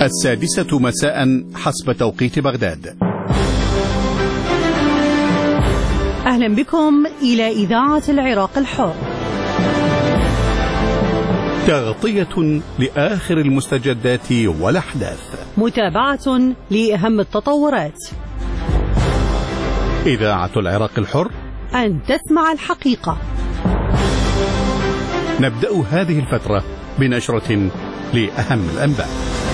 السادسة مساء حسب توقيت بغداد. أهلا بكم إلى إذاعة العراق الحر، تغطية لآخر المستجدات والأحداث، متابعة لأهم التطورات. إذاعة العراق الحر، أن تسمع الحقيقة. نبدأ هذه الفترة بنشرة لأهم الأنباء.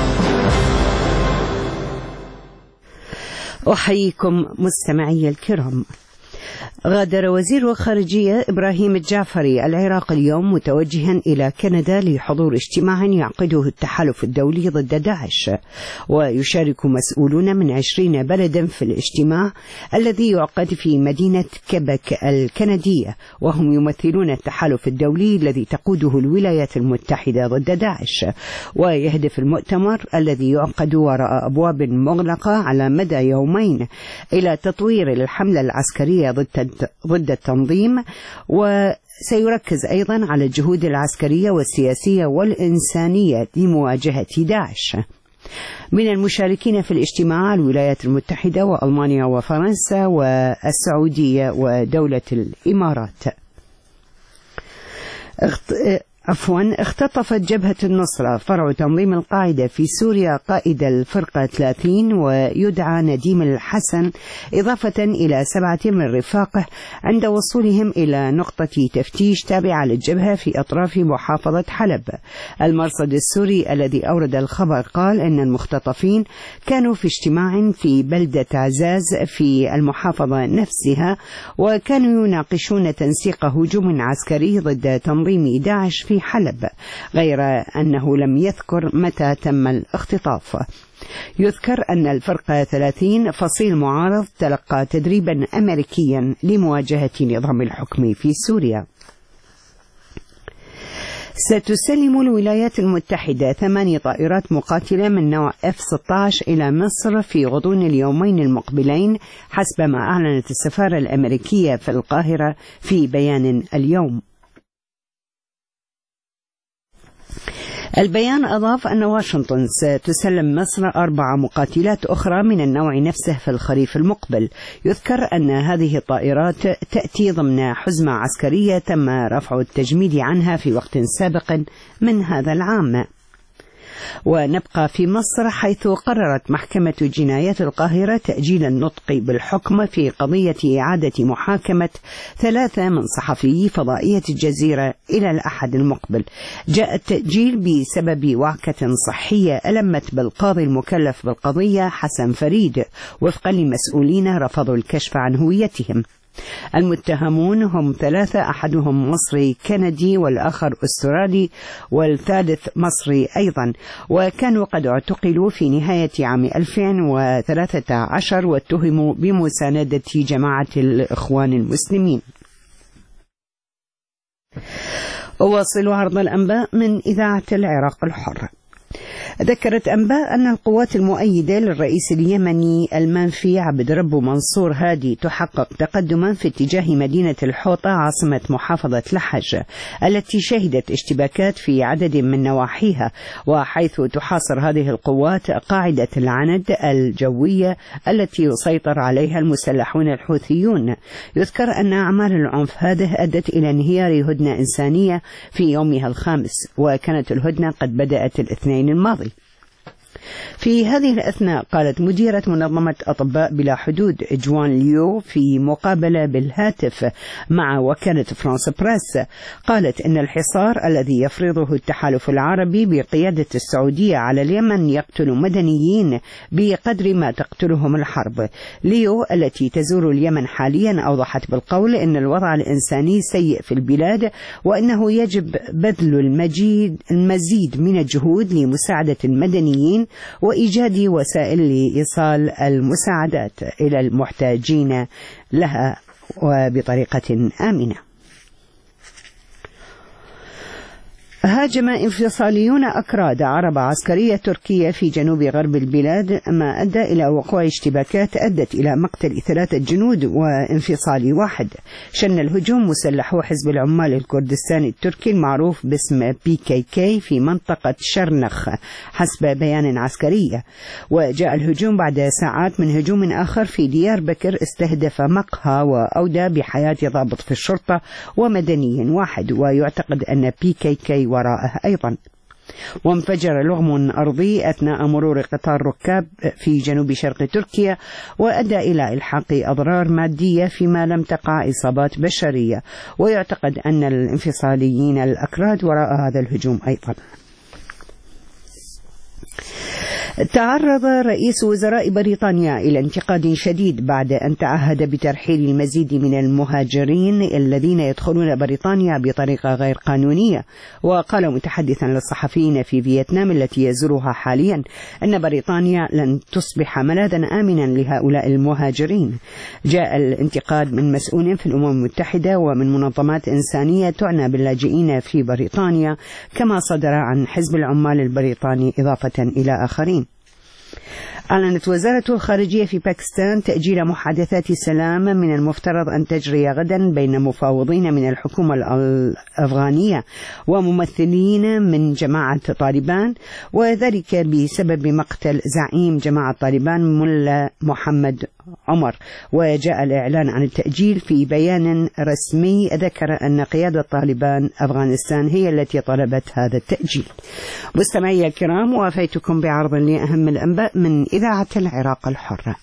أحييكم مستمعي الكرام. غادر وزير الخارجية إبراهيم الجعفري العراق اليوم متوجها إلى كندا لحضور اجتماع يعقده التحالف الدولي ضد داعش، ويشارك مسؤولون من 20 بلدا في الاجتماع الذي يعقد في مدينة كيبك الكندية، وهم يمثلون التحالف الدولي الذي تقوده الولايات المتحدة ضد داعش. ويهدف المؤتمر الذي يعقد وراء أبواب مغلقة على مدى يومين إلى تطوير الحملة العسكرية ضد التنظيم، وسيركز أيضا على الجهود العسكرية والسياسية والإنسانية لمواجهة داعش. من المشاركين في الاجتماع الولايات المتحدة وألمانيا وفرنسا والسعودية ودولة الإمارات. اختطفت جبهة النصرة فرع تنظيم القاعدة في سوريا قائد الفرقة 30 ويدعى نديم الحسن، إضافة إلى 7 من رفاقه عند وصولهم إلى نقطة تفتيش تابعة للجبهة في أطراف محافظة حلب. المرصد السوري الذي أورد الخبر قال أن المختطفين كانوا في اجتماع في بلدة عزاز في المحافظة نفسها، وكانوا يناقشون تنسيق هجوم عسكري ضد تنظيم داعش في حلب، غير أنه لم يذكر متى تم الاختطاف. يذكر أن الفرقة 30 فصيل معارض تلقى تدريبا أمريكيا لمواجهة نظام الحكم في سوريا. ستسلم الولايات المتحدة 8 طائرات مقاتلة من نوع F-16 إلى مصر في غضون اليومين المقبلين، حسب ما أعلنت السفارة الأمريكية في القاهرة في بيان اليوم. البيان أضاف أن واشنطن ستسلم مصر 4 مقاتلات أخرى من النوع نفسه في الخريف المقبل. يذكر أن هذه الطائرات تأتي ضمن حزمة عسكرية تم رفع التجميد عنها في وقت سابق من هذا العام. ونبقى في مصر، حيث قررت محكمة جنايات القاهرة تأجيل النطق بالحكم في قضية إعادة محاكمة 3 من صحفيي فضائية الجزيرة إلى الأحد المقبل. جاء التأجيل بسبب وعكة صحية ألمت بالقاضي المكلف بالقضية حسن فريد، وفقا لمسؤولين رفضوا الكشف عن هويتهم. المتهمون هم 3، أحدهم مصري كندي والآخر أسترالي والثالث مصري أيضا، وكانوا قد اعتقلوا في نهاية عام 2013 واتهموا بمساندة جماعة الإخوان المسلمين. أواصل عرض الأنباء من إذاعة العراق الحر. ذكرت أنباء أن القوات المؤيدة للرئيس اليمني المنفي عبد ربه منصور هادي تحقق تقدما في اتجاه مدينة الحوطة عاصمة محافظة لحج، التي شهدت اشتباكات في عدد من نواحيها، وحيث تحاصر هذه القوات قاعدة العند الجوية التي يسيطر عليها المسلحون الحوثيون. يذكر أن أعمال العنف هذه أدت إلى انهيار هدنة إنسانية في يومها الخامس، وكانت الهدنة قد بدأت الاثنين الماضي. في هذه الأثناء قالت مديرة منظمة أطباء بلا حدود جوان ليو في مقابلة بالهاتف مع وكالة فرانس بريس، قالت إن الحصار الذي يفرضه التحالف العربي بقيادة السعودية على اليمن يقتل مدنيين بقدر ما تقتلهم الحرب. ليو التي تزور اليمن حاليا أوضحت بالقول إن الوضع الإنساني سيء في البلاد، وأنه يجب بذل المزيد من الجهود لمساعدة المدنيين وإيجاد وسائل لإيصال المساعدات إلى المحتاجين لها وبطريقة آمنة. هاجم انفصاليون أكراد عربة عسكرية تركية في جنوب غرب البلاد، ما أدى إلى وقوع اشتباكات أدت إلى مقتل 3 جنود وانفصالي واحد. شن الهجوم مسلحو حزب العمال الكردستاني التركي المعروف باسم PKK في منطقة شرنخ حسب بيان عسكري، وجاء الهجوم بعد ساعات من هجوم آخر في ديار بكر استهدف مقهى وأودى بحياة ضابط في الشرطة ومدني واحد، ويعتقد أن PKK وراءه أيضا. وانفجر لغم أرضي أثناء مرور قطار ركاب في جنوب شرق تركيا، وأدى إلى إلحاق أضرار مادية فيما لم تقع إصابات بشرية، ويعتقد أن الانفصاليين الأكراد وراء هذا الهجوم أيضا. تعرض رئيس وزراء بريطانيا إلى انتقاد شديد بعد أن تعهد بترحيل المزيد من المهاجرين الذين يدخلون بريطانيا بطريقة غير قانونية. وقال متحدثا للصحفيين في فيتنام التي يزورها حاليا أن بريطانيا لن تصبح ملاذا آمنا لهؤلاء المهاجرين. جاء الانتقاد من مسؤول في الأمم المتحدة ومن منظمات إنسانية تعنى باللاجئين في بريطانيا، كما صدر عن حزب العمال البريطاني إضافة إلى آخرين. أعلنت وزارة الخارجية في باكستان تأجيل محادثات السلام من المفترض أن تجري غدا بين مفاوضين من الحكومة الأفغانية وممثلين من جماعة طالبان، وذلك بسبب مقتل زعيم جماعة طالبان ملا محمد عمر. وجاء الإعلان عن التأجيل في بيان رسمي ذكر أن قيادة طالبان أفغانستان هي التي طلبت هذا التأجيل. مستمعي الكرام، وافيتكم بعرض لأهم الأنباء من إذاعة العراق الحرة.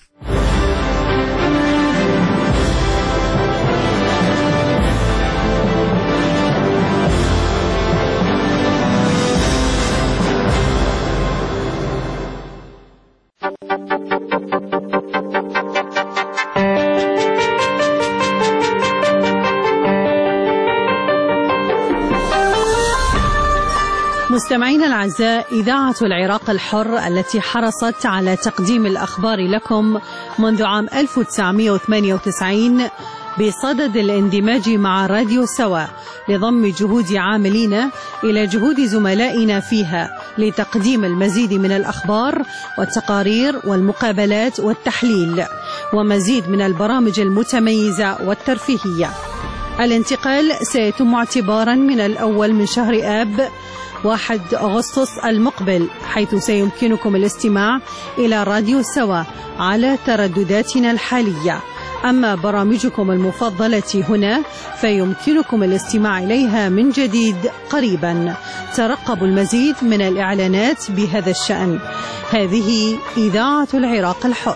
مستمعينا الأعزاء، إذاعة العراق الحر التي حرصت على تقديم الأخبار لكم منذ عام 1998 بصدد الاندماج مع راديو سوا لضم جهود عاملين إلى جهود زملائنا فيها لتقديم المزيد من الأخبار والتقارير والمقابلات والتحليل ومزيد من البرامج المتميزة والترفيهية. الانتقال سيتم اعتبارا من الأول من شهر آب 1 أغسطس المقبل، حيث سيمكنكم الاستماع إلى راديو سوا على تردداتنا الحالية. أما برامجكم المفضلة هنا فيمكنكم الاستماع إليها من جديد قريبا. ترقبوا المزيد من الإعلانات بهذا الشأن. هذه إذاعة العراق الحر.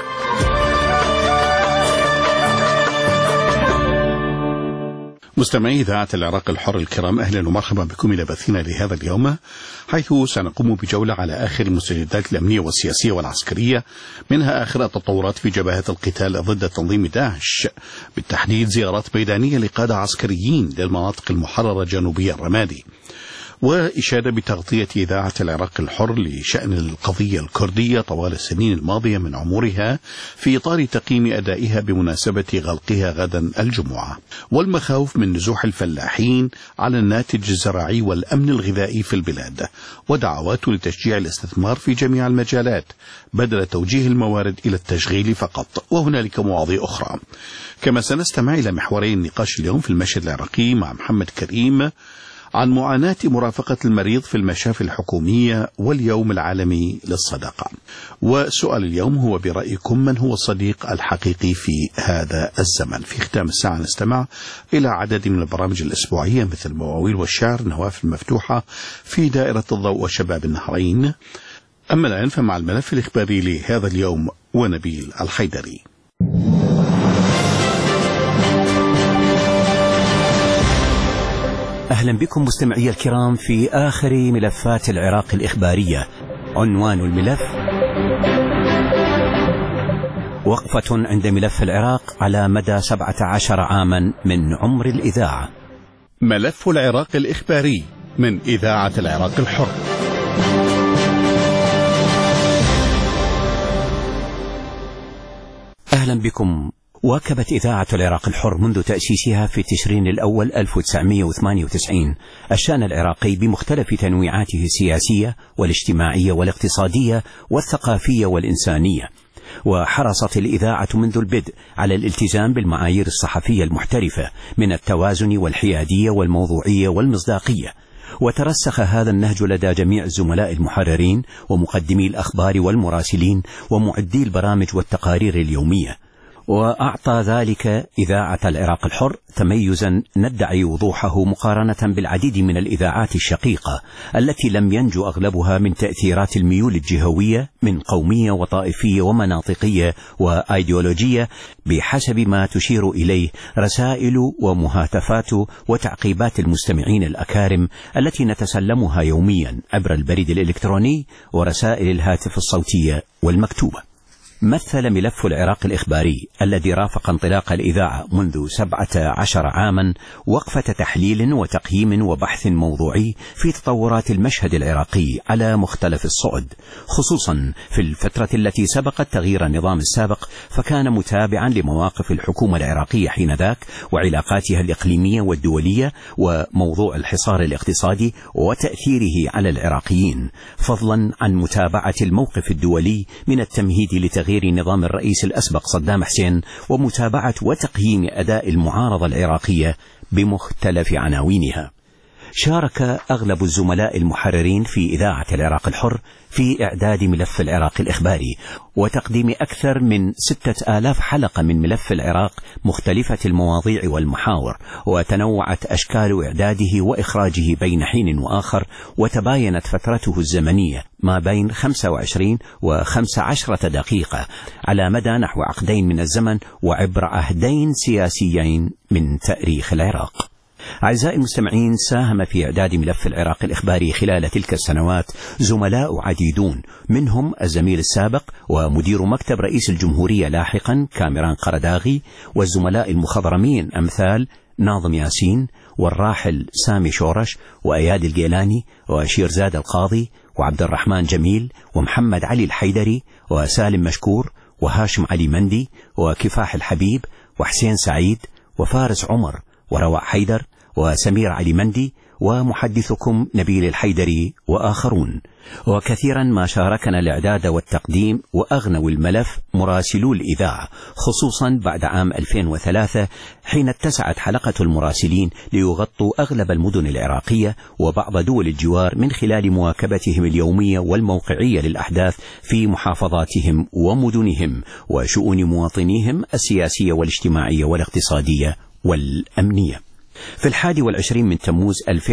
مستمعي إذاعة العراق الحر الكرام، أهلا ومرحبا بكم إلى بثنا لهذا اليوم، حيث سنقوم بجولة على آخر المستجدات الأمنية والسياسية والعسكرية، منها آخر التطورات في جبهة القتال ضد تنظيم داعش، بالتحديد زيارات ميدانية لقادة عسكريين للمناطق المحررة جنوبية الرمادي، وإشادة بتغطية إذاعة العراق الحر لشأن القضية الكردية طوال السنين الماضية من عمرها في إطار تقييم أدائها بمناسبة غلقها غدا الجمعة، والمخاوف من نزوح الفلاحين على الناتج الزراعي والأمن الغذائي في البلاد، ودعوات لتشجيع الاستثمار في جميع المجالات بدل توجيه الموارد إلى التشغيل فقط، وهنالك مواضيع أخرى. كما سنستمع إلى محوري النقاش اليوم في المشهد العراقي مع محمد كريم عن معاناة مرافقة المريض في المشافي الحكومية واليوم العالمي للصداقة. وسؤال اليوم هو: برأيكم من هو الصديق الحقيقي في هذا الزمن؟ في ختام الساعة نستمع إلى عدد من البرامج الأسبوعية مثل المواويل والشعر، نوافل مفتوحة، في دائرة الضوء وشباب النهرين. أما الآن فمع الملف الإخباري لهذا اليوم ونبيل الحيدري. أهلا بكم مستمعي الكرام في آخر ملفات العراق الإخبارية. عنوان الملف: وقفة عند ملف العراق على مدى 17 عاما من عمر الإذاعة. ملف العراق الإخباري من إذاعة العراق الحر. أهلا بكم. واكبت إذاعة العراق الحر منذ تأسيسها في تشرين الأول 1998 الشأن العراقي بمختلف تنويعاته السياسية والاجتماعية والاقتصادية والثقافية والإنسانية، وحرصت الإذاعة منذ البدء على الالتزام بالمعايير الصحفية المحترفة من التوازن والحيادية والموضوعية والمصداقية، وترسخ هذا النهج لدى جميع الزملاء المحررين ومقدمي الأخبار والمراسلين ومعدي البرامج والتقارير اليومية، وأعطى ذلك إذاعة العراق الحر تميزا ندعي وضوحه مقارنة بالعديد من الإذاعات الشقيقة التي لم ينجو أغلبها من تأثيرات الميول الجهوية من قومية وطائفية ومناطقية وأيديولوجية بحسب ما تشير إليه رسائل ومهاتفات وتعقيبات المستمعين الأكارم التي نتسلمها يوميا عبر البريد الإلكتروني ورسائل الهاتف الصوتية والمكتوبة. مثل ملف العراق الإخباري الذي رافق انطلاق الإذاعة منذ 17 عاما وقفة تحليل وتقييم وبحث موضوعي في تطورات المشهد العراقي على مختلف الصعد، خصوصا في الفترة التي سبقت تغيير النظام السابق، فكان متابعا لمواقف الحكومة العراقية حينذاك وعلاقاتها الإقليمية والدولية وموضوع الحصار الاقتصادي وتأثيره على العراقيين، فضلا عن متابعة الموقف الدولي من التمهيد لتغيير نظام الرئيس الأسبق صدام حسين ومتابعة وتقييم أداء المعارضة العراقية بمختلف عناوينها. شارك أغلب الزملاء المحررين في إذاعة العراق الحر في إعداد ملف العراق الإخباري وتقديم أكثر من 6000 حلقة من ملف العراق مختلفة المواضيع والمحاور، وتنوعت أشكال إعداده وإخراجه بين حين وآخر، وتباينت فترته الزمنية ما بين 25 و15 دقيقة على مدى نحو عقدين من الزمن وعبر عهدين سياسيين من تاريخ العراق. أعزائي المستمعين، ساهم في إعداد ملف العراق الإخباري خلال تلك السنوات زملاء عديدون، منهم الزميل السابق ومدير مكتب رئيس الجمهورية لاحقا كاميران قرداغي، والزملاء المخضرمين أمثال ناظم ياسين والراحل سامي شورش وأياد الجيلاني وشيرزاد القاضي وعبد الرحمن جميل ومحمد علي الحيدري وسالم مشكور وهاشم علي مندي وكفاح الحبيب وحسين سعيد وفارس عمر ورواء حيدر وسمير علي مندي ومحدثكم نبيل الحيدري وآخرون. وكثيرا ما شاركنا الإعداد والتقديم وأغنوا الملف مراسلو الإذاعة، خصوصا بعد عام 2003 حين اتسعت حلقة المراسلين ليغطوا أغلب المدن العراقية وبعض دول الجوار من خلال مواكبتهم اليومية والموقعية للأحداث في محافظاتهم ومدنهم وشؤون مواطنيهم السياسية والاجتماعية والاقتصادية والأمنية. في 21 من تموز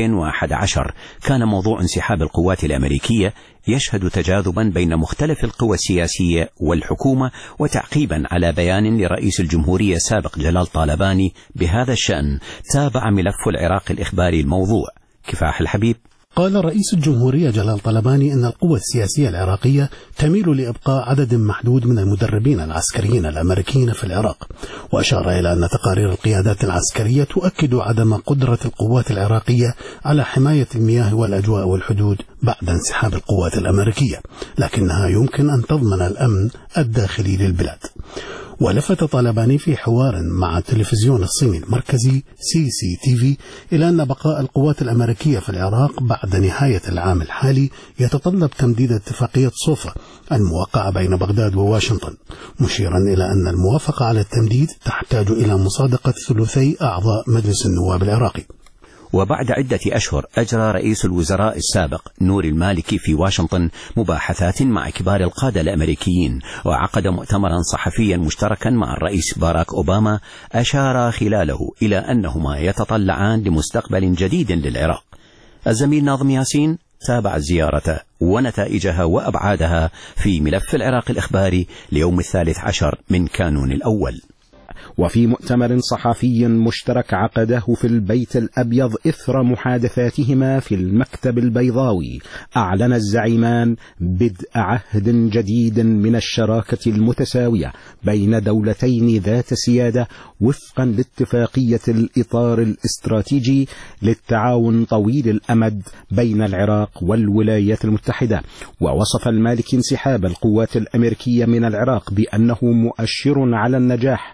2011 كان موضوع انسحاب القوات الأمريكية يشهد تجاذبا بين مختلف القوى السياسية والحكومة، وتعقيبا على بيان لرئيس الجمهورية السابق جلال طالباني بهذا الشأن تابع ملف العراق الإخباري الموضوع. كفاح الحبيب قال رئيس الجمهورية جلال طالباني أن القوى السياسية العراقية تميل لإبقاء عدد محدود من المدربين العسكريين الأمريكيين في العراق، وأشار إلى أن تقارير القيادات العسكرية تؤكد عدم قدرة القوات العراقية على حماية المياه والأجواء والحدود بعد انسحاب القوات الأمريكية، لكنها يمكن أن تضمن الأمن الداخلي للبلاد. ولفت طالباني في حوار مع التلفزيون الصيني المركزي CCTV إلى أن بقاء القوات الأمريكية في العراق بعد نهاية العام الحالي يتطلب تمديد اتفاقية صوفا الموقعة بين بغداد وواشنطن، مشيرا إلى أن الموافقة على التمديد تحتاج إلى مصادقة ثلثي أعضاء مجلس النواب العراقي. وبعد عدة أشهر أجرى رئيس الوزراء السابق نور المالكي في واشنطن مباحثات مع كبار القادة الأمريكيين، وعقد مؤتمرا صحفيا مشتركا مع الرئيس باراك أوباما أشار خلاله إلى أنهما يتطلعان لمستقبل جديد للعراق. الزميل ناظم ياسين تابع الزيارة ونتائجها وأبعادها في ملف العراق الإخباري ليوم 13 من كانون الأول. وفي مؤتمر صحفي مشترك عقده في البيت الأبيض إثر محادثاتهما في المكتب البيضاوي، أعلن الزعيمان بدء عهد جديد من الشراكة المتساوية بين دولتين ذات سيادة وفقا لاتفاقية الإطار الاستراتيجي للتعاون طويل الأمد بين العراق والولايات المتحدة. ووصف المالكي انسحاب القوات الأمريكية من العراق بأنه مؤشر على النجاح،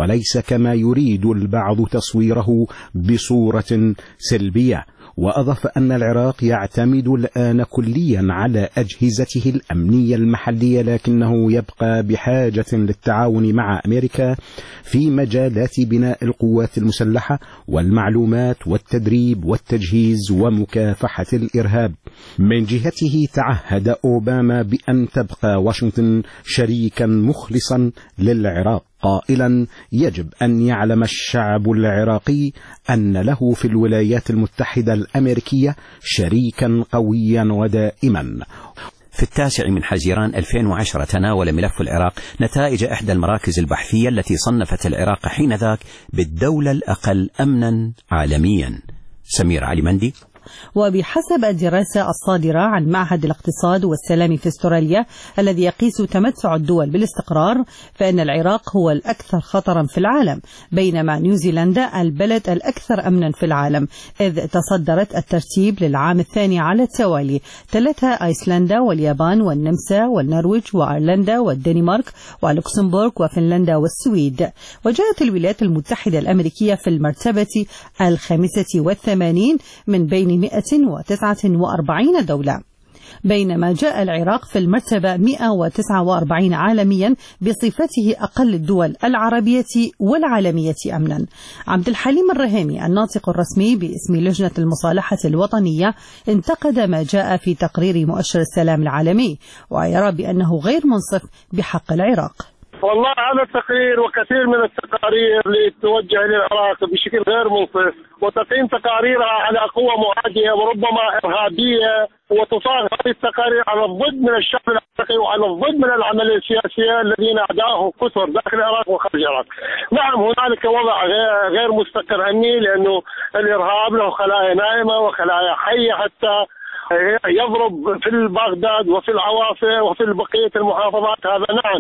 وليس كما يريد البعض تصويره بصورة سلبية. وأضاف أن العراق يعتمد الآن كليا على أجهزته الأمنية المحلية، لكنه يبقى بحاجة للتعاون مع أمريكا في مجالات بناء القوات المسلحة والمعلومات والتدريب والتجهيز ومكافحة الإرهاب. من جهته تعهد أوباما بأن تبقى واشنطن شريكا مخلصا للعراق، قائلا: يجب أن يعلم الشعب العراقي أن له في الولايات المتحدة الأمريكية شريكا قويا ودائما. في 9 من حزيران 2010 تناول ملف العراق نتائج إحدى المراكز البحثية التي صنفت العراق حينذاك بالدولة الأقل أمنا عالميا. سمير علي مندي. وبحسب الدراسة الصادرة عن معهد الاقتصاد والسلام في استراليا الذي يقيس تمتع الدول بالاستقرار، فإن العراق هو الأكثر خطرا في العالم، بينما نيوزيلندا البلد الأكثر أمنا في العالم، إذ تصدرت الترتيب للعام الثاني على التوالي، تلتها أيسلندا واليابان والنمسا والنرويج وأيرلندا والدنمارك ولوكسمبورغ وفنلندا والسويد. وجاءت الولايات المتحدة الأمريكية في المرتبة 85 من بين 149 دولة، بينما جاء العراق في المرتبة 149 عالميا بصفته أقل الدول العربية والعالمية أمنا. عبد الحليم الرهيمي الناطق الرسمي باسم لجنة المصالحة الوطنية انتقد ما جاء في تقرير مؤشر السلام العالمي، ويرى بأنه غير منصف بحق العراق. والله هذا التقرير وكثير من التقارير اللي توجه للعراق بشكل غير منصف، وتقييم تقاريرها على قوة معادية وربما إرهابية، وتصاغ هذه التقارير على الضد من الشعب العراقي وعلى الضد من العملية السياسية الذين أعداءهم كثر داخل العراق وخارج العراق. نعم هنالك وضع غير مستقر أمني، لأنه الإرهاب له خلايا نائمة وخلايا حية حتى يضرب في بغداد وفي العواصم وفي بقية المحافظات، هذا نعم.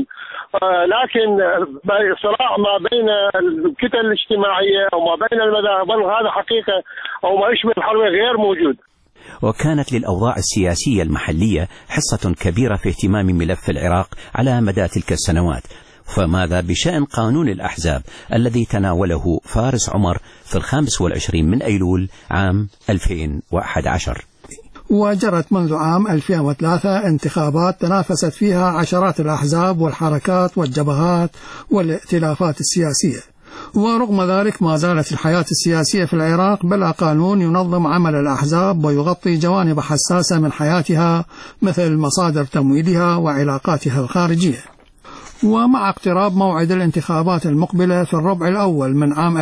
لكن صراع ما بين الكتل الاجتماعية وما بين المذاهب هذا حقيقة أو ما يشبه الحرب غير موجود. وكانت للأوضاع السياسية المحلية حصة كبيرة في اهتمام ملف العراق على مدى تلك السنوات. فماذا بشأن قانون الأحزاب الذي تناوله فارس عمر في 25 من أيلول عام 2011؟ وجرت منذ عام 2003 انتخابات تنافست فيها عشرات الأحزاب والحركات والجبهات والائتلافات السياسية، ورغم ذلك ما زالت الحياة السياسية في العراق بلا قانون ينظم عمل الأحزاب ويغطي جوانب حساسة من حياتها مثل مصادر تمويلها وعلاقاتها الخارجية. ومع اقتراب موعد الانتخابات المقبلة في الربع الأول من عام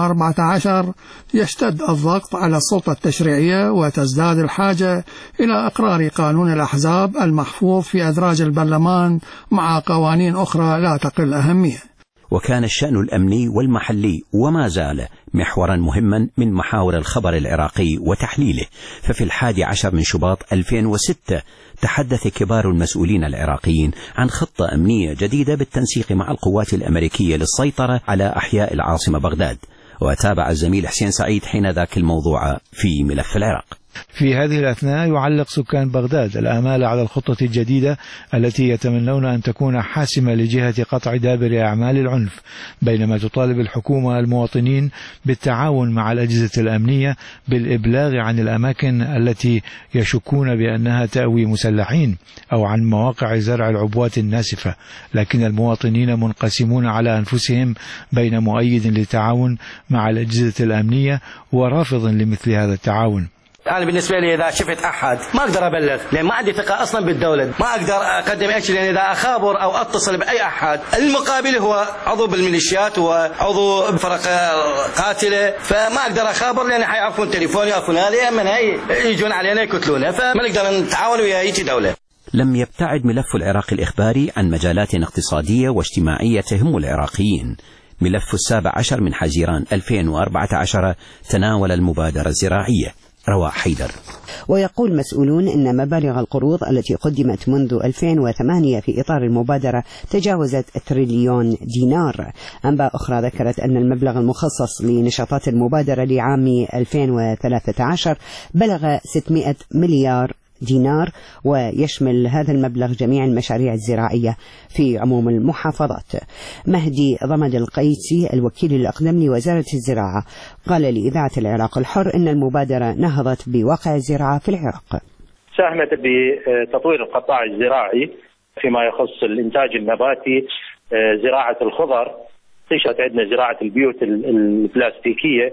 2014 يشتد الضغط على السلطة التشريعية وتزداد الحاجة إلى إقرار قانون الأحزاب المحفوظ في أدراج البرلمان مع قوانين أخرى لا تقل أهمية. وكان الشأن الأمني والمحلي وما زال محورا مهما من محاور الخبر العراقي وتحليله. ففي 11 من شباط 2006 تحدث كبار المسؤولين العراقيين عن خطة أمنية جديدة بالتنسيق مع القوات الأمريكية للسيطرة على أحياء العاصمة بغداد. وتابع الزميل حسين سعيد حين ذاك الموضوع في ملف العراق. في هذه الأثناء يعلق سكان بغداد الآمال على الخطة الجديدة التي يتمنون أن تكون حاسمة لجهة قطع دابر أعمال العنف، بينما تطالب الحكومة المواطنين بالتعاون مع الأجهزة الأمنية بالإبلاغ عن الأماكن التي يشكون بأنها تأوي مسلحين أو عن مواقع زرع العبوات الناسفة. لكن المواطنين منقسمون على أنفسهم بين مؤيد للتعاون مع الأجهزة الأمنية ورافض لمثل هذا التعاون. أنا بالنسبة لي إذا شفت أحد ما أقدر أبلغ، لأن ما عندي ثقة أصلا بالدولة، ما أقدر أقدم أي شيء، لأن إذا أخابر أو أتصل بأي أحد المقابل هو عضو بالميليشيات وعضو بفرق قاتلة، فما أقدر أخابر لأن حيعرفون تليفوني يعرفون هذه من هي يجون علينا يقتلونا، فما نقدر نتعاون ويا أي دولة. لم يبتعد ملف العراق الإخباري عن مجالات اقتصادية واجتماعية تهم العراقيين. ملف 17 من حزيران 2014 تناول المبادرة الزراعية. رواء حيدر. ويقول مسؤولون إن مبالغ القروض التي قدمت منذ 2008 في إطار المبادرة تجاوزت تريليون دينار. أنباء أخرى ذكرت أن المبلغ المخصص لنشاطات المبادرة لعام 2013 بلغ 600 مليار دينار، ويشمل هذا المبلغ جميع المشاريع الزراعية في عموم المحافظات. مهدي ضمد القيسي الوكيل الأقدم لوزارة الزراعة قال لإذاعة العراق الحر إن المبادرة نهضت بواقع الزراعة في العراق. ساهمت بتطوير القطاع الزراعي فيما يخص الإنتاج النباتي، زراعة الخضر، انتشرت عندنا زراعة البيوت البلاستيكية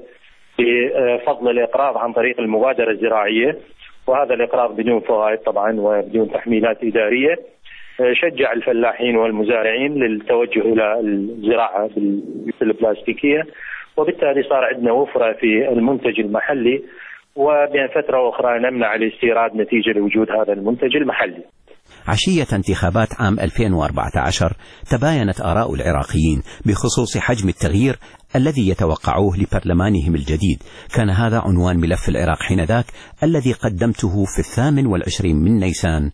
بفضل الإقراض عن طريق المبادرة الزراعية، وهذا الإقراض بدون فوائد طبعا وبدون تحميلات إدارية. شجع الفلاحين والمزارعين للتوجه إلى الزراعة بالبيوت البلاستيكية، وبالتالي صار عندنا وفرة في المنتج المحلي، وبين فترة أخرى نمنع الاستيراد نتيجة لوجود هذا المنتج المحلي. عشية انتخابات عام 2014 تباينت آراء العراقيين بخصوص حجم التغيير الذي يتوقعوه لبرلمانهم الجديد. كان هذا عنوان ملف العراق حينذاك الذي قدمته في 28 من نيسان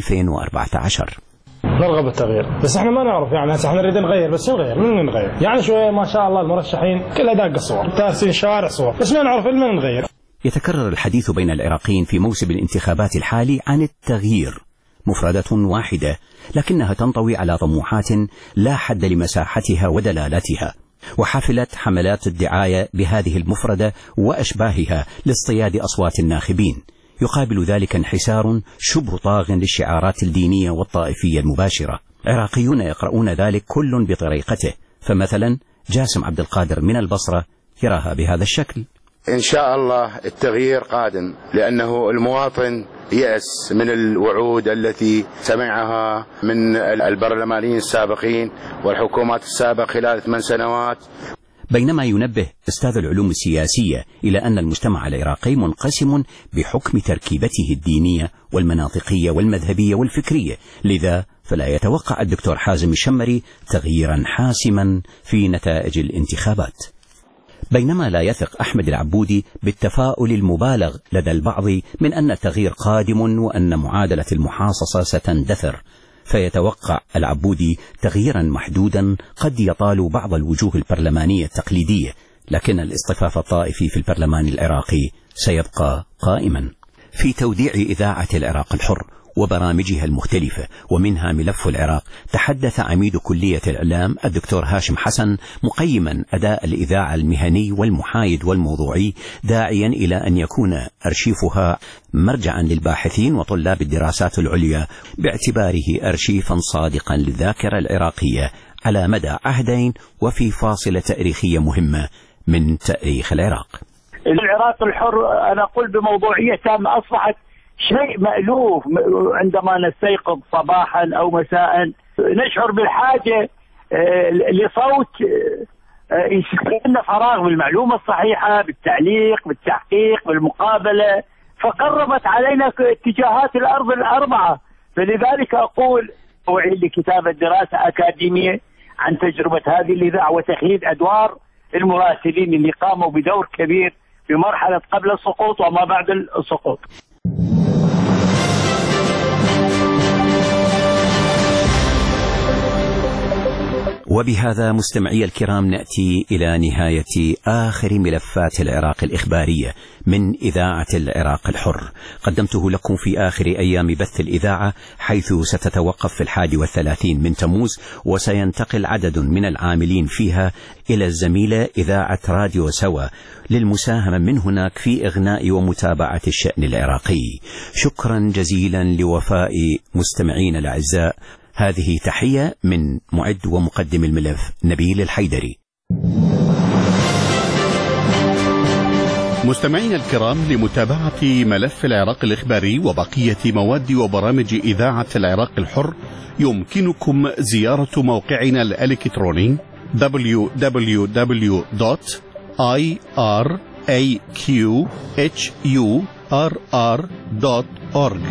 2014. نرغب بالتغيير، بس احنا ما نعرف يعني هسه احنا نريد نغير، بس نغير من نغير؟ يعني شويه ما شاء الله المرشحين كلها داق صور، تارسين شارع صور، بس ما نعرف من نغير. يتكرر الحديث بين العراقيين في موسم الانتخابات الحالي عن التغيير، مفردة واحدة لكنها تنطوي على طموحات لا حد لمساحتها ودلالتها، وحفلت حملات الدعاية بهذه المفردة وأشباهها لاصطياد أصوات الناخبين. يقابل ذلك انحسار شبه طاغ للشعارات الدينية والطائفية المباشرة. عراقيون يقرؤون ذلك كل بطريقته، فمثلا جاسم عبد القادر من البصرة يراها بهذا الشكل: إن شاء الله التغيير قادم، لأنه المواطن يأس من الوعود التي سمعها من البرلمانيين السابقين والحكومات السابقة خلال 8 سنوات. بينما ينبه أستاذ العلوم السياسية إلى أن المجتمع العراقي منقسم بحكم تركيبته الدينية والمناطقية والمذهبية والفكرية، لذا فلا يتوقع الدكتور حازم الشمري تغييرا حاسما في نتائج الانتخابات. بينما لا يثق أحمد العبودي بالتفاؤل المبالغ لدى البعض من أن التغيير قادم وأن معادلة المحاصصة ستندثر، فيتوقع العبودي تغييرا محدودا قد يطال بعض الوجوه البرلمانية التقليدية، لكن الاصطفاف الطائفي في البرلمان العراقي سيبقى قائما. في توديع إذاعة العراق الحر وبرامجها المختلفة ومنها ملف العراق، تحدث عميد كلية الإعلام الدكتور هاشم حسن مقيما أداء الإذاعة المهني والمحايد والموضوعي، داعيا إلى أن يكون أرشيفها مرجعا للباحثين وطلاب الدراسات العليا، باعتباره أرشيفا صادقا للذاكرة العراقية على مدى عهدين وفي فاصلة تاريخية مهمة من تاريخ العراق. العراق الحر أنا أقول بموضوعية تامة أصبحت شيء مألوف. عندما نستيقظ صباحا أو مساء نشعر بالحاجة لصوت يسكن فراغ بالمعلومة الصحيحة، بالتعليق، بالتحقيق، بالمقابلة، فقربت علينا اتجاهات الأرض الأربعة. فلذلك أقول أعيد لكتابة دراسة أكاديمية عن تجربة هذه الإذاعة وتخليد أدوار المراسلين اللي قاموا بدور كبير في مرحلة قبل السقوط وما بعد السقوط. وبهذا مستمعي الكرام نأتي إلى نهاية آخر ملفات العراق الإخبارية من إذاعة العراق الحر. قدمته لكم في آخر أيام بث الإذاعة، حيث ستتوقف في 31 من تموز، وسينتقل عدد من العاملين فيها إلى الزميلة إذاعة راديو سوا للمساهمة من هناك في إغناء ومتابعة الشأن العراقي. شكرا جزيلا لوفاء مستمعين الأعزاء. هذه تحية من معد ومقدم الملف نبيل الحيدري. مستمعين الكرام، لمتابعة ملف العراق الإخباري وبقية مواد وبرامج إذاعة العراق الحر يمكنكم زيارة موقعنا الإلكتروني www.iraqhurr.org.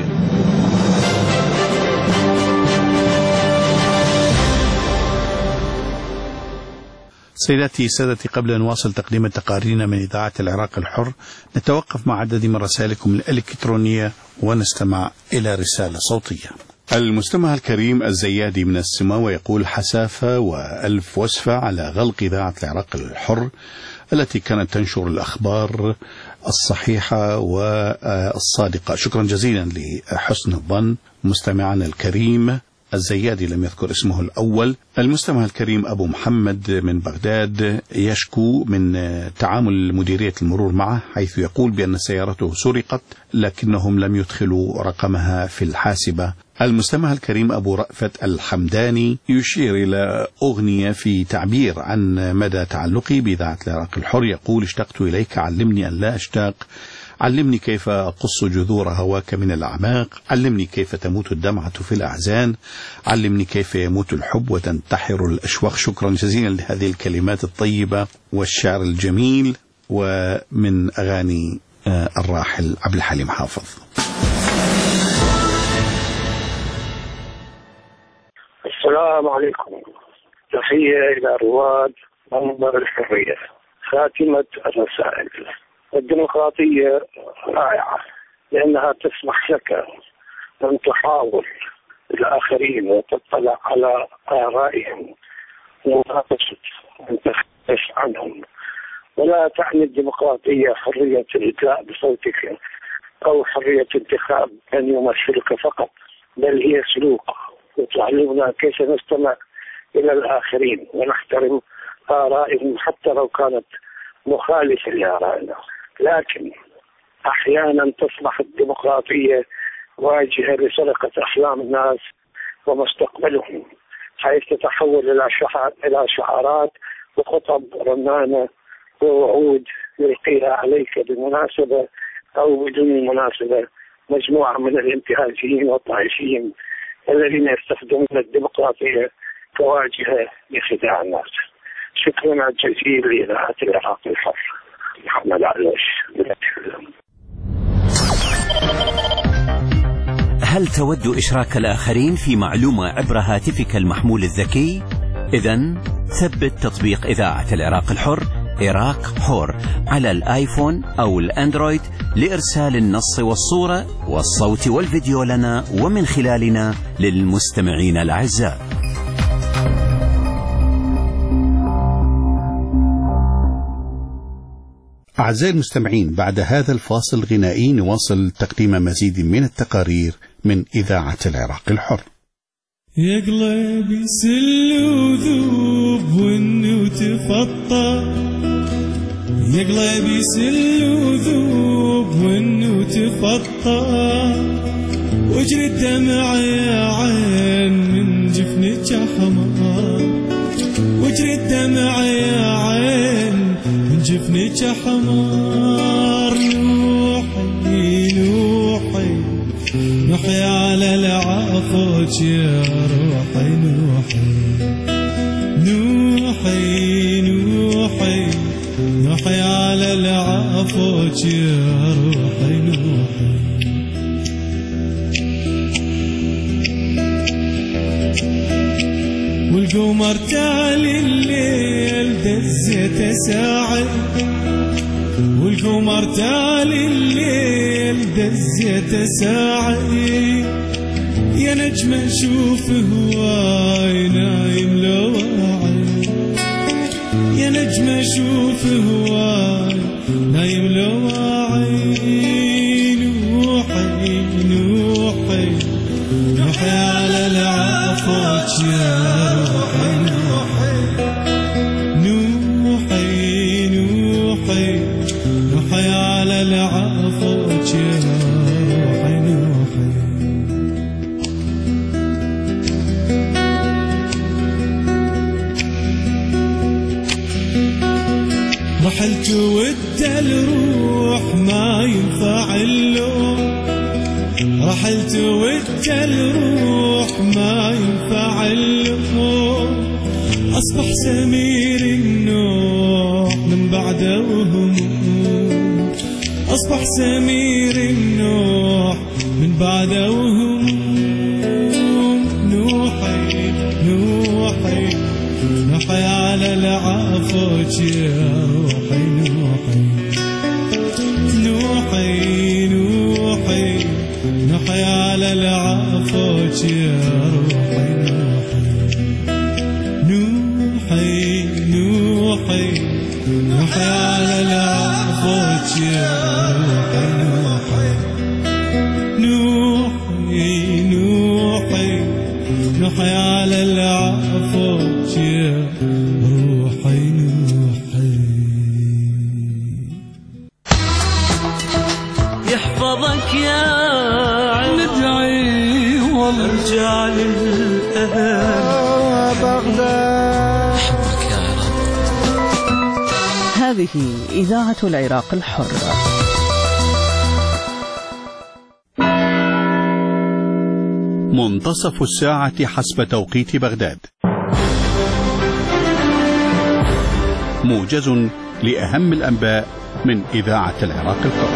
سيداتي سادتي، قبل أن نواصل تقديم تقاريرنا من إذاعة العراق الحر، نتوقف مع عدد من رسائلكم الإلكترونية ونستمع إلى رسالة صوتية. المستمع الكريم الزيادي من السماوة يقول: حسافة وألف وسفة على غلق إذاعة العراق الحر التي كانت تنشر الأخبار الصحيحة والصادقة. شكرا جزيلا لحسن الظن مستمعنا الكريم الزيادي، لم يذكر اسمه الأول. المستمع الكريم أبو محمد من بغداد يشكو من تعامل مديرية المرور معه، حيث يقول بأن سيارته سرقت لكنهم لم يدخلوا رقمها في الحاسبة. المستمع الكريم أبو رأفت الحمداني يشير إلى أغنية في تعبير عن مدى تعلقي بإذاعة العراق الحر، يقول: اشتقت إليك علمني أن لا أشتاق، علمني كيف أقص جذور هواك من الأعماق، علمني كيف تموت الدمعة في الأحزان، علمني كيف يموت الحب وتنتحر الأشواق. شكرا جزيلا لهذه الكلمات الطيبة والشعر الجميل، ومن أغاني الراحل عبد الحليم حافظ. السلام عليكم، تحية إلى رواد منبر الحرية. خاتمة الرسائل: الديمقراطية رائعة لأنها تسمح لك أن تحاور الآخرين وتطلع على آرائهم ومناقشة أن تختلف عنهم، ولا تعني الديمقراطية حرية الإدلاء بصوتك أو حرية انتخاب من يمثلك فقط، بل هي سلوك وتعلمنا كيف نستمع إلى الآخرين ونحترم آرائهم حتى لو كانت مخالفة لآرائنا. لكن أحيانا تصبح الديمقراطية واجهة لسرقة أحلام الناس ومستقبلهم، حيث تتحول إلى شعارات وخطب رنانة ووعود يلقيها عليك بمناسبة أو بدون مناسبة مجموعة من الانتهازيين والطائفيين الذين يستخدمون الديمقراطية كواجهة لخداع الناس. شكرا جزيلا لإذاعة العراق الحر. محمد علوش. هل تود إشراك الآخرين في معلومة عبر هاتفك المحمول الذكي؟ إذن ثبت تطبيق إذاعة العراق الحر عراق حر على الآيفون أو الأندرويد لإرسال النص والصورة والصوت والفيديو لنا ومن خلالنا للمستمعين الأعزاء. أعزائي المستمعين، بعد هذا الفاصل الغنائي نواصل تقديم مزيد من التقارير من إذاعة العراق الحر. يا قلبي سل وذوب والنو تفطر، يا قلبي سل وذوب والنو تفطر، واجري الدمع يا عين من جفنك حمار، واجري الدمع يا عين من جفنك حمار. نوحي نوحي نوحي على العفوك يا روحي، نوحي نوحي نوحي نوحي على العفوك يا روحي، نوحي والقمر تالي الليل دزت ساعي، والقمر تالي الليل دزت ساعي، يا نجم اشوف هواي نايم لو واعي، يا نجم اشوف هواي نايم لو واعي. نوحي نوحي نوحي على العفوك يا روحي، نوحي نوحي نوحي على العفوك يا روحي، نوحي رحلت ود الروح ما ينفع اللوم، رحلت ود الروح ما ينفع اللوم، أصبح سمير النوح من بعده وهموم، أصبح سمير النوح من بعده وهموم. نوحي نوحي نوحي على العفوك يا روحي، نوحي نوحي نوحي نوحي على العفوك يا روحي، نوحي نوحي نوحي نوحي على العفوك يا نحيا على العفو يا روحي نوحي. يحفظك يا ندعي والله ارجع للأهل بغداد. أحبك يا عراق. هذه إذاعة العراق الحر. منتصف الساعة حسب توقيت بغداد. موجز لأهم الأنباء من إذاعة العراق الحر.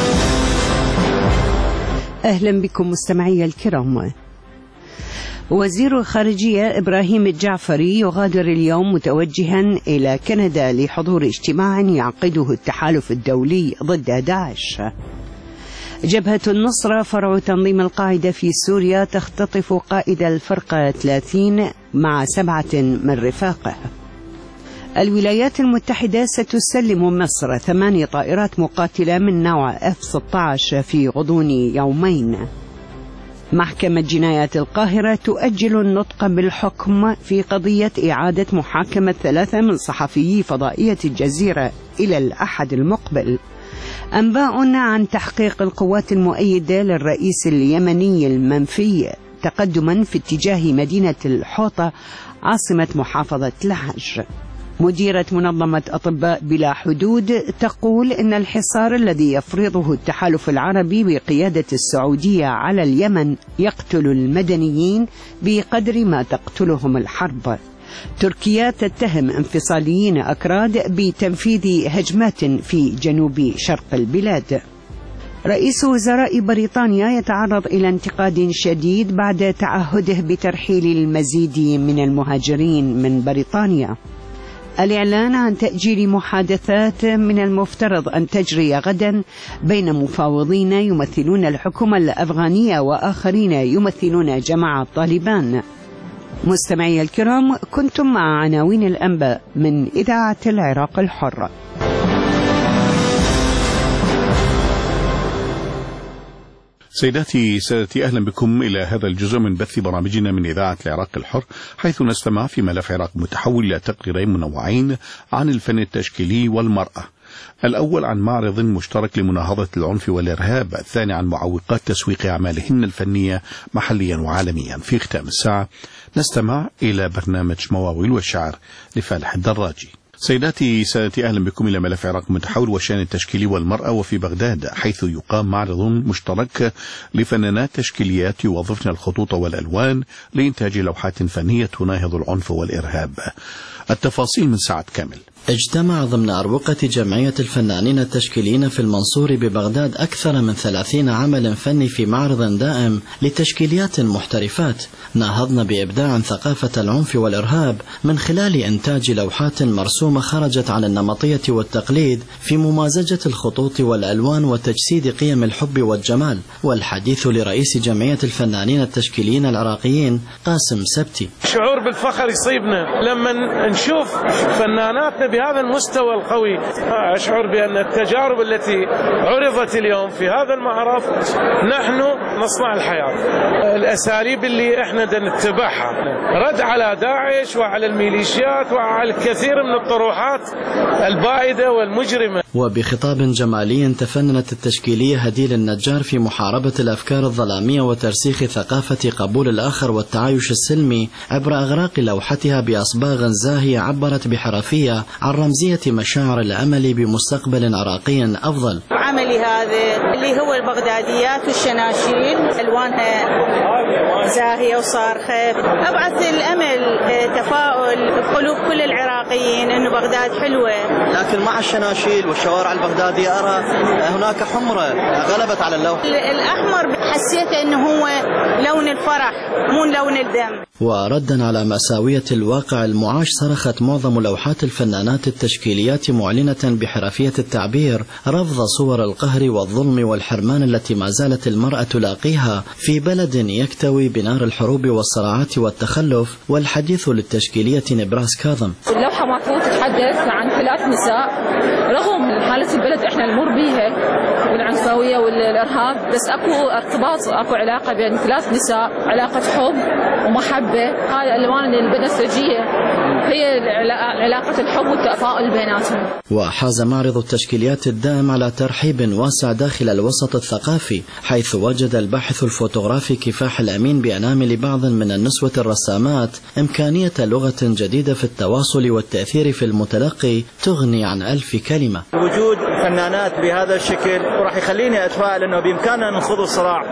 أهلا بكم مستمعي الكرام. وزير الخارجية إبراهيم الجعفري يغادر اليوم متوجها إلى كندا لحضور اجتماع يعقده التحالف الدولي ضد داعش. جبهة النصرة فرع تنظيم القاعدة في سوريا تختطف قائد الفرقة 30 مع 7 من رفاقه. الولايات المتحدة ستسلم مصر 8 طائرات مقاتلة من نوع F-16 في غضون يومين. محكمة جنايات القاهرة تؤجل النطق بالحكم في قضية إعادة محاكمة 3 من صحفيي فضائية الجزيرة إلى الأحد المقبل. أنباء عن تحقيق القوات المؤيدة للرئيس اليمني المنفي تقدما في اتجاه مدينة الحوطة عاصمة محافظة لحج. مديرة منظمة أطباء بلا حدود تقول إن الحصار الذي يفرضه التحالف العربي بقيادة السعودية على اليمن يقتل المدنيين بقدر ما تقتلهم الحرب. تركيا تتهم انفصاليين أكراد بتنفيذ هجمات في جنوب شرق البلاد. رئيس وزراء بريطانيا يتعرض إلى انتقاد شديد بعد تعهده بترحيل المزيد من المهاجرين من بريطانيا. الإعلان عن تأجيل محادثات من المفترض أن تجري غدا بين مفاوضين يمثلون الحكومة الأفغانية وآخرين يمثلون جماعة طالبان. مستمعي الكرام، كنتم مع عناوين الأنباء من إذاعة العراق الحر. سيداتي سادتي، أهلا بكم إلى هذا الجزء من بث برامجنا من إذاعة العراق الحر، حيث نستمع في ملف عراق متحول إلى تقريرين منوعين عن الفن التشكيلي والمرأة. الأول عن معرض مشترك لمناهضة العنف والإرهاب، الثاني عن معوقات تسويق أعمالهن الفنية محليا وعالميا. في ختام الساعة نستمع إلى برنامج مواويل والشعر لفالح الدراجي. سيداتي سادتي، أهلا بكم إلى ملف عراق متحول والشأن التشكيلي والمرأة وفي بغداد، حيث يقام معرض مشترك لفنانات تشكيليات يوظفن الخطوط والألوان لإنتاج لوحات فنية تناهض العنف والإرهاب. التفاصيل من سعد كامل. اجتمع ضمن أروقة جمعية الفنانين التشكيليين في المنصور ببغداد أكثر من 30 عمل فني في معرض دائم لتشكيليات محترفات ناهضن بإبداع ثقافة العنف والإرهاب من خلال إنتاج لوحات مرسومة خرجت عن النمطية والتقليد في ممازجة الخطوط والألوان وتجسيد قيم الحب والجمال. والحديث لرئيس جمعية الفنانين التشكيليين العراقيين قاسم سبتي. شعور بالفخر يصيبنا لما نشوف فناناتنا بهذا المستوى القوي. أشعر بأن التجارب التي عرضت اليوم في هذا المعرض نحن نصنع الحياة. الأساليب اللي احنا نتبعها رد على داعش وعلى الميليشيات وعلى الكثير من الطروحات البائدة والمجرمة. وبخطاب جمالي تفننت التشكيلية هديل النجار في محاربة الأفكار الظلامية وترسيخ ثقافة قبول الآخر والتعايش السلمي عبر أغراق لوحتها بأصباغ زاهية عبرت بحرفية عن رمزية مشاعر الأمل بمستقبل عراقي أفضل. عملي هذا اللي هو البغداديات والشناشيل ألوانها زاهية وصارخة، أبعث الأمل تفاؤل بقلوب كل العراقيين أنه بغداد حلوة. لكن مع الشناشيل والشوارع البغدادية أرى هناك حمرة غلبت على اللوح. الأحمر حسيت أنه هو لون الفرح مو لون الدم. وردا على مأساوية الواقع المعاش صرخت معظم لوحات الفنانات التشكيليات معلنة بحرفية التعبير رفض صور القهر والظلم والحرمان التي ما زالت المرأة لا تلاقيها في بلد يكتوي بنار الحروب والصراعات والتخلف. والحديث للتشكيلية نبراس كاظم. اللوحة مفروض تتحدث عن 3 نساء رغم حالة البلد احنا نمر بيها والعنصرية والإرهاب، بس اكو ارتباط، اكو علاقة بين 3 نساء، علاقة حب ومحبة. هاي الألوان البنفسجية هي علاقة الحب والتفاؤل بيناتهم. وحاز معرض التشكيليات الدائم على ترحيب واسع داخل الوسط الثقافي، حيث وجد الباحث الفوتوغرافي كفاح الأمين بأنامل بعض من النسوة الرسامات إمكانية لغة جديدة في التواصل والتأثير في المتلقي تغني عن 1000 كلمة. وجود فنانات بهذا الشكل راح يخليني أتفائل أنه بإمكاننا نخوض صراع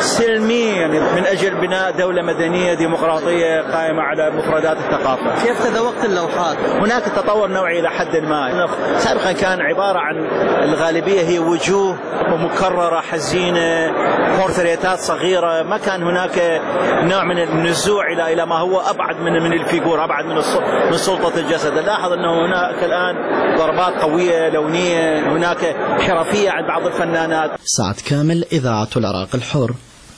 سلمي من أجل بناء دولة مدنية ديمقراطية قائمة على مفردات الثقافة. كيف تذوقت اللوحات؟ هناك تطور نوعي إلى حد ما. سابقا كان عبارة عن الغالبية هي وجوه مكررة حزينة، بورتريتات صغيرة، ما كان هناك نوع من النزوع إلى ما هو أبعد من الفيجور، أبعد من سلطة الجسد. لاحظ أنه هناك الآن ضربات قوية لونية، هناك حرفية عند بعض الفنانات. سعد كامل، إذاعة العراق الحر،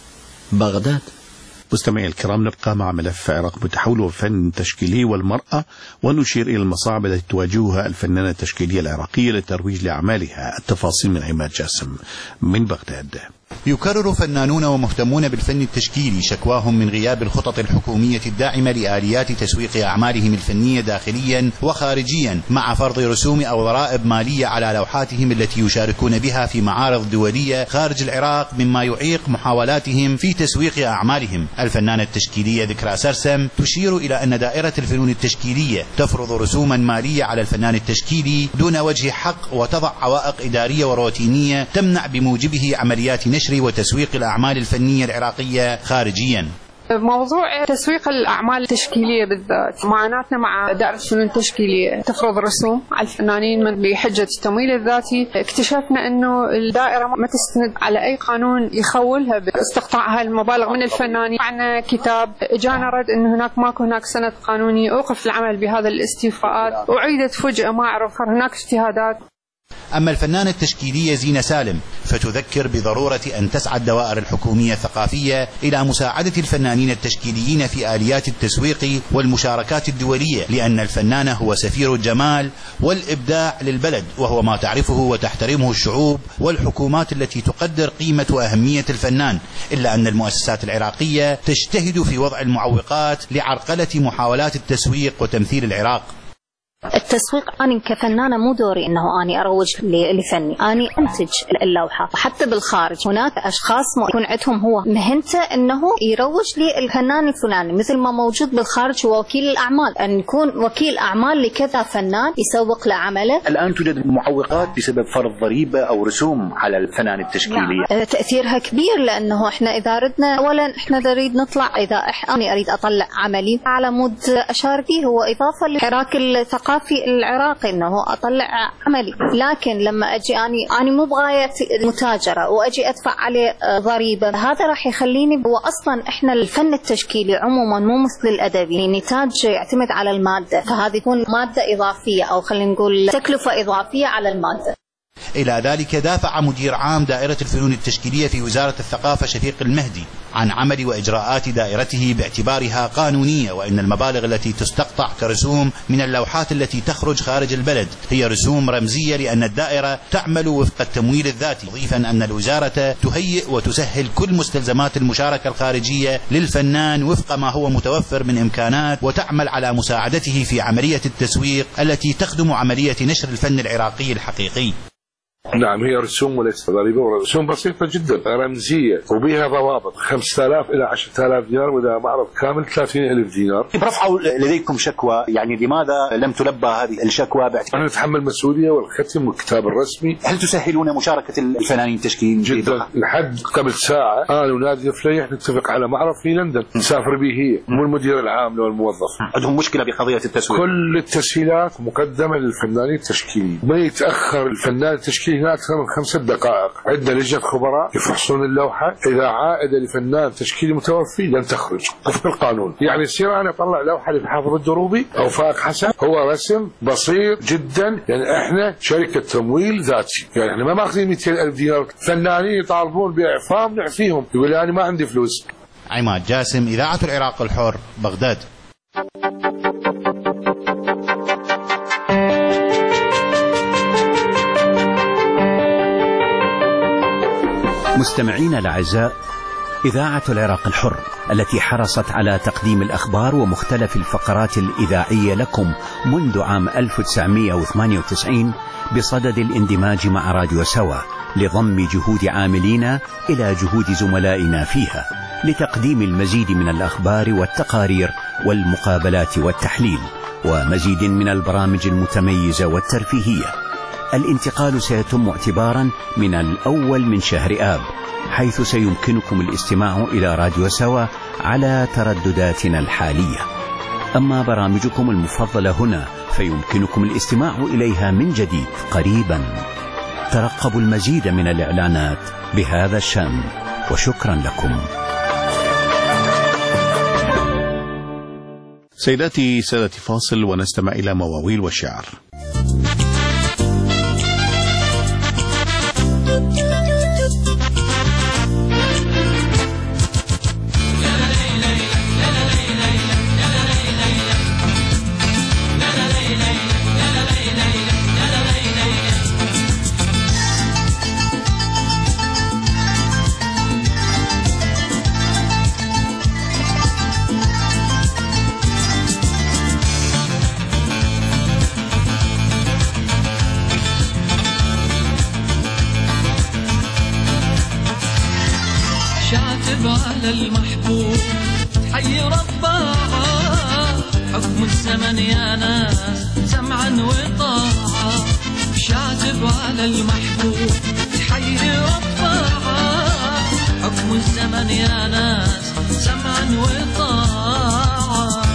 بغداد. مستمعي الكرام، نبقى مع ملف عراق متحول والفن التشكيلي والمرأة، ونشير إلى المصاعب التي تواجهها الفنانة التشكيلية العراقية للترويج لأعمالها. التفاصيل من عماد جاسم من بغداد. يكرر فنانون ومهتمون بالفن التشكيلي شكواهم من غياب الخطط الحكومية الداعمة لآليات تسويق أعمالهم الفنية داخليا وخارجيا، مع فرض رسوم أو ضرائب مالية على لوحاتهم التي يشاركون بها في معارض دولية خارج العراق، مما يعيق محاولاتهم في تسويق أعمالهم. الفنانة التشكيلية ذكرى سرسم تشير إلى أن دائرة الفنون التشكيلية تفرض رسوما مالية على الفنان التشكيلي دون وجه حق، وتضع عوائق إدارية وروتينية تمنع بموجبه عمليات نشر وتسويق الأعمال الفنية العراقية خارجيا. موضوع تسويق الأعمال التشكيلية بالذات، معاناتنا مع دائرة الفنون التشكيلية تفرض رسوم على الفنانين بحجة التمويل الذاتي. اكتشفنا أنه الدائرة ما تستند على أي قانون يخولها باستقطاع هاي المبالغ من الفنانين. معنا كتاب جانا رد أنه هناك سند قانوني أوقف العمل بهذا الاستيفاءات، وعيدت فجأة ما أعرف هناك اجتهادات. أما الفنانة التشكيلية زينة سالم فتذكر بضرورة أن تسعى الدوائر الحكومية الثقافية إلى مساعدة الفنانين التشكيليين في آليات التسويق والمشاركات الدولية، لأن الفنان هو سفير الجمال والإبداع للبلد، وهو ما تعرفه وتحترمه الشعوب والحكومات التي تقدر قيمة وأهمية الفنان، إلا أن المؤسسات العراقية تجتهد في وضع المعوقات لعرقلة محاولات التسويق وتمثيل العراق. التسويق أنا كفنانة مو دوري أنه أنا أروج لفني، أنا أنتج اللوحة. وحتى بالخارج هناك أشخاص يكون عندهم هو مهنته أنه يروج للفنان الفلاني، مثل ما موجود بالخارج هو وكيل الأعمال، أن يكون وكيل أعمال لكذا فنان يسوق لعمله. الآن توجد معوقات بسبب فرض ضريبة أو رسوم على الفنان التشكيلية. نعم. تأثيرها كبير، لأنه إحنا إذا ردنا أولا إحنا نريد نطلع، إذا أنا أريد أطلع عملي على مود أشارك فيه، هو إضافة للحراك الثقافي في العراقي انه اطلع عملي. لكن لما اجي اني مو بغايه متاجره واجي ادفع عليه ضريبه، هذا راح يخليني. هو اصلا احنا الفن التشكيلي عموما مو مثل الادبي، نتاج يعتمد على الماده، فهذه تكون ماده اضافيه او خلينا نقول تكلفه اضافيه على الماده. إلى ذلك دافع مدير عام دائرة الفنون التشكيلية في وزارة الثقافة شفيق المهدي عن عمل وإجراءات دائرته باعتبارها قانونية، وإن المبالغ التي تستقطع كرسوم من اللوحات التي تخرج خارج البلد هي رسوم رمزية، لأن الدائرة تعمل وفق التمويل الذاتي، مضيفا أن الوزارة تهيئ وتسهل كل مستلزمات المشاركة الخارجية للفنان وفق ما هو متوفر من إمكانات، وتعمل على مساعدته في عملية التسويق التي تخدم عملية نشر الفن العراقي الحقيقي. نعم، هي رسوم وليس ضريبة، ورسوم بسيطة جدا رمزية وبها ضوابط 5000 إلى 10000 دينار، وإذا معرض كامل 30000 دينار. رفعوا لديكم شكوى، يعني لماذا لم تلبى هذه الشكوى؟ نحن نتحمل المسؤولية والختم والكتاب الرسمي. هل تسهلون مشاركة الفنانين التشكيليين؟ جدا. لحد قبل ساعة أنا ونادي فليح نتفق على معرض في لندن نسافر به، هي مو المدير العام لو الموظف. عندهم مشكلة بقضية التسويق. كل التسهيلات مقدمة للفنانين التشكيليين، ما يتأخر الفنان التشكيلي تسجيل هنا أكثر من 5 دقائق. عندنا لجنة خبراء يفحصون اللوحة، إذا عائدة لفنان تشكيلي متوفي لن تخرج وفق القانون. يعني يصير أنا أطلع لوحة لحافظ الدروبي أو فائق حسن، هو رسم بسيط جدا، يعني إحنا شركة تمويل ذاتي، يعني إحنا ما ماخذين 200,000 دينار. فنانين يطالبون بإعفاء نعفيهم، يقول أنا ما عندي فلوس. عماد جاسم، إذاعة العراق الحر، بغداد. مستمعينا الأعزاء، إذاعة العراق الحر التي حرصت على تقديم الأخبار ومختلف الفقرات الإذاعية لكم منذ عام 1998 بصدد الاندماج مع راديو سوا لضم جهود عاملينا إلى جهود زملائنا فيها لتقديم المزيد من الأخبار والتقارير والمقابلات والتحليل ومزيد من البرامج المتميزة والترفيهية. الانتقال سيتم اعتبارا من الأول من شهر آب، حيث سيمكنكم الاستماع إلى راديو سوا على تردداتنا الحالية. أما برامجكم المفضلة هنا فيمكنكم الاستماع إليها من جديد قريبا. ترقبوا المزيد من الإعلانات بهذا الشأن، وشكرا لكم. سيداتي سادتي، فاصل ونستمع إلى مواويل والشعر. المحبوب حي رباعة، حكم الزمن يا ناس سمعا وطاعة. شاتب على المحبوب حي رباعة، حكم الزمن يا ناس سمعا وطاعة.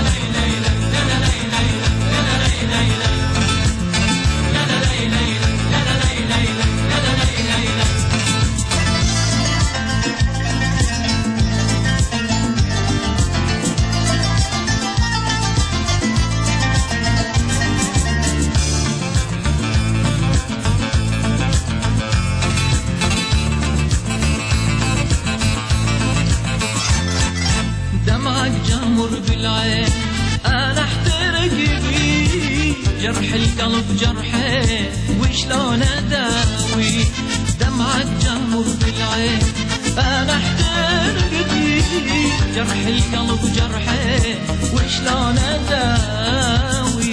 بالعين أنا احترق بي، جرح القلب جرحي وشلون أداوي. دمعك جمر بالعين أنا احترق بي، جرح القلب جرحي وشلون أداوي.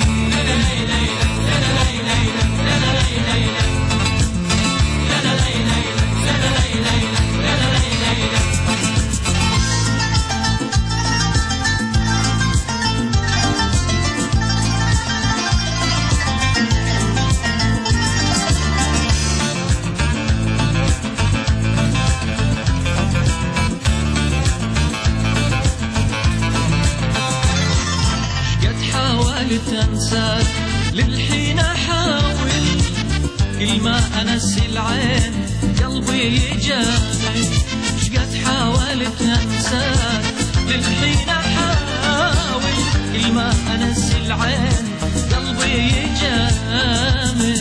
تنساك للحين أحاول، كل ما أنسي العين قلبي يجامل. شقد حاولت أنساك للحين أحاول، كل ما أنسي العين قلبي يجامل.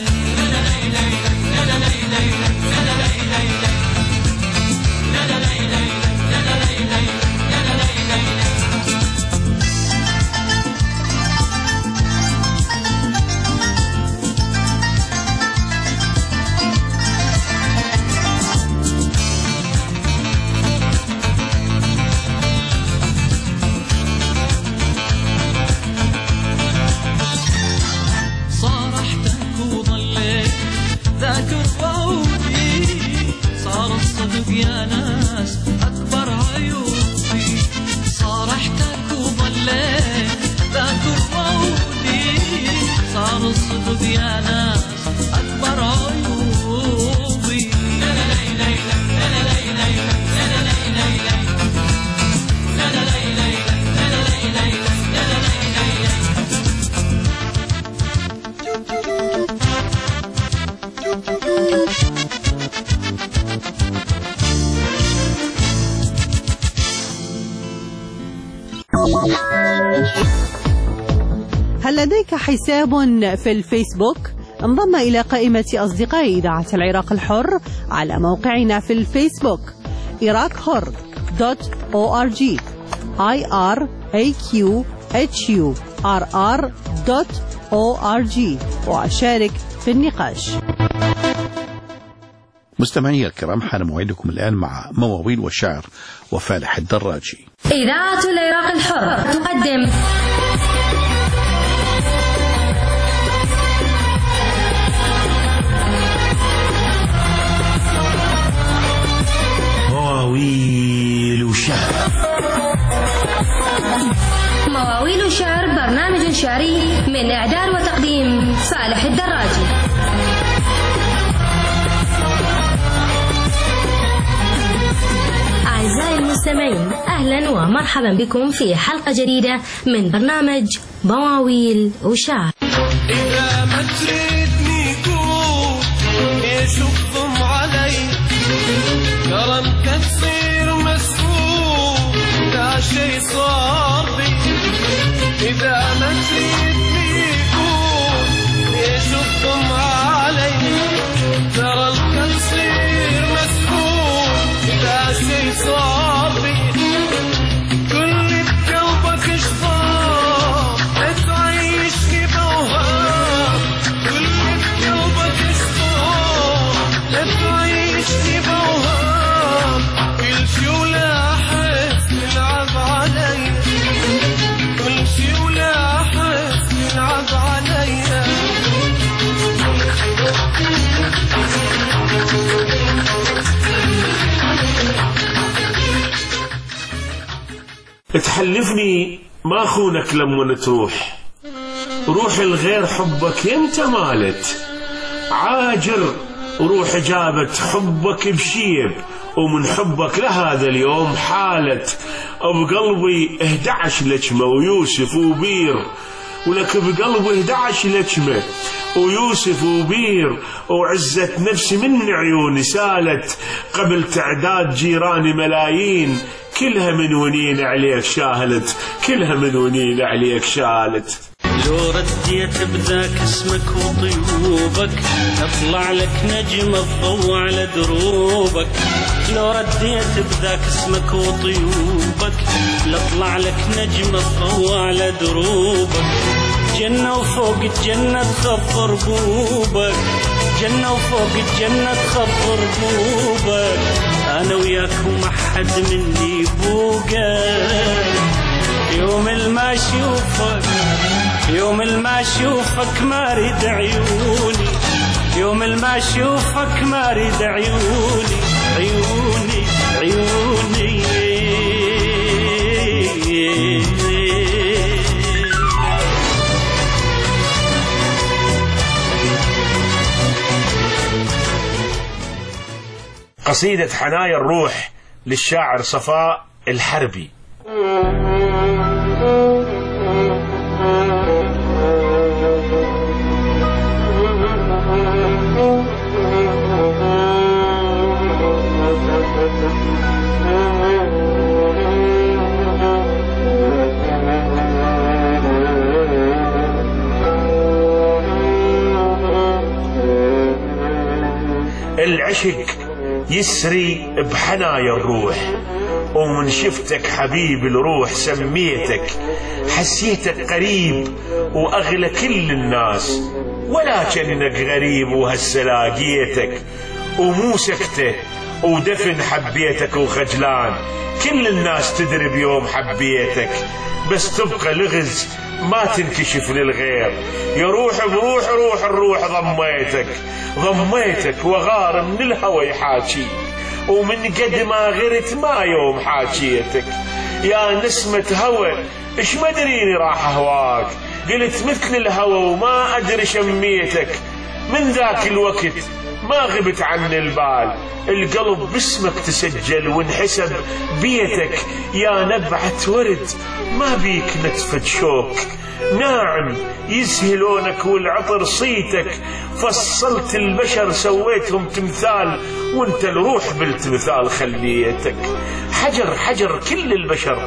هل لديك حساب في الفيسبوك؟ انضم إلى قائمة أصدقاء إذاعة العراق الحر على موقعنا في الفيسبوك iraqhur.org iraqhurr.org وشارك في النقاش. مستمعي الكرام، حان موعدكم الآن مع مواويل والشعر وفالح الدراجي. إذاعة العراق الحر تقدم مواويل وشعر. مواويل وشعر برنامج شعري من إعداد وتقديم فالح الدراجي. أعزائي المستمعين، أهلا ومرحبا بكم في حلقة جديدة من برنامج مواويل وشعر. إذا ما تريدني قول ليش تضم علي، ترى انت تصير مسؤول لا شي صار بي. إذا ما تريدني قول ليش تضم علي، ترى انت تصير مسؤول لا شي صار بي. كل بقلبك اشطار تعيشني بوهام، كل بقلبك اشطار تعيشني بوهام. كل شي ولاحظ تلعب علي، كل شي ولاحظ تلعب علي. تحلفني ما خونك لما تروح، روح الغير حبك انت مالت. عاجر روح جابت حبك بشيب، ومن حبك لهذا اليوم حالت. بقلبي 11 لجمة ويوسف وبير، ولك بقلبي 11 لجمة ويوسف وبير. وعزة نفسي من عيوني سالت، قبل تعداد جيراني ملايين. كلها من ونين عليك شاهلت، كلها من ونين عليك شالت. لو رديت بذاك اسمك وطيوبك، اطلع لك نجم الضوء على دروبك. لو رديت بذاك اسمك وطيوبك، لاطلع لك نجم الضوء على دروبك. جنة وفوق الجنة تخضر بوبك، جنة وفوق الجنة تخضر بوبك. أنا وياك وما حد مني بوقك. يوم الما أشوفك، يوم الما أشوفك ما أريد عيوني، يوم الما أشوفك ما أريد عيوني، عيوني عيوني. قصيدة حنايا الروح للشاعر صفاء الحربي. العشق يسري بحنايا الروح، ومن شفتك حبيب الروح سميتك. حسيتك قريب وأغلى كل الناس، ولكنك غريب وهسلاقيتك. ومو سكتة ودفن حبيتك وخجلان، كل الناس تدري بيوم حبيتك. بس تبقى لغز ما تنكشف للغير. يا روح بروح روح الروح ضميتك، ضميتك وغار من الهوى يحاكي. ومن قد ما غرت ما يوم حاكيتك. يا نسمة هوى اش ما ادريني راح اهواك، قلت مثل الهوى وما ادري شميتك. من ذاك الوقت ما غبت عن البال، القلب باسمك تسجل وانحسب بيتك. يا نبعة ورد ما بيك نتفة شوك، ناعم يزهي لونك والعطر صيتك. فصلت البشر سويتهم تمثال، وانت الروح بالتمثال خليتك. حجر حجر كل البشر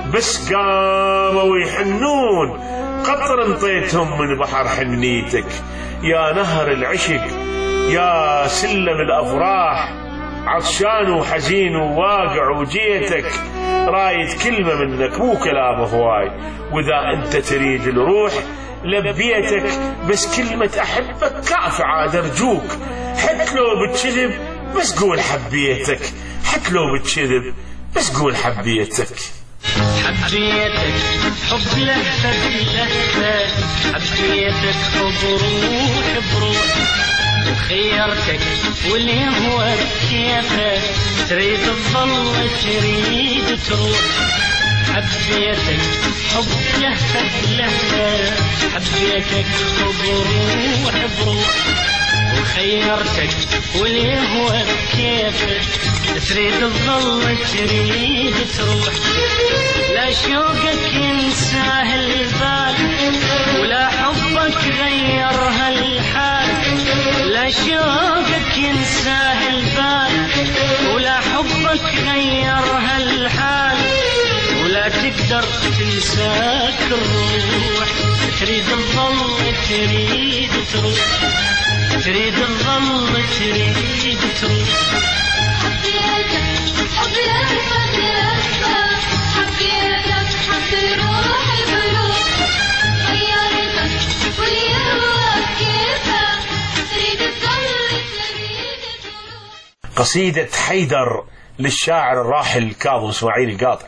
بس قاموا يحنون قطر انطيتهم من بحر حنيتك. يا نهر العشق يا سلم الأفراح، عطشان وحزين وواقع وجيتك، رايد كلمة منك مو كلام هواي، وإذا أنت تريد الروح لبيتك، بس كلمة أحبك كافي عاد أرجوك، حتى لو بتكذب بس قول حبيتك، حتى لو بتكذب بس قول حبيتك. حبيتك حب لهفة بلهفة، حبيتك حب روح بروح، وخيرتك واللي هو بكيفك، تريد تظل تريد تروح. حبيتك حب لهفة بلهفة، حبيتك حب روح بروح، وخيرتك واللي هو بكيفك، تريد تظل تريد تروح. لا شوقك ينسى البال، ولا حبك غير هالحال، لا شوقك ينسى البال، ولا حبك غير هالحال، ولا تقدر تنساك الروح، تريد تظل تريد تروح، تريد تظل تريد تروح. حبيتك حب لهفة بلهفة، حبيتك حب روحي بروح، غيرتك واللي هو بكيفك، تريد تظل تريد تروح. قصيدة حيدر للشاعر الراحل كاظم إسماعيل القاطع.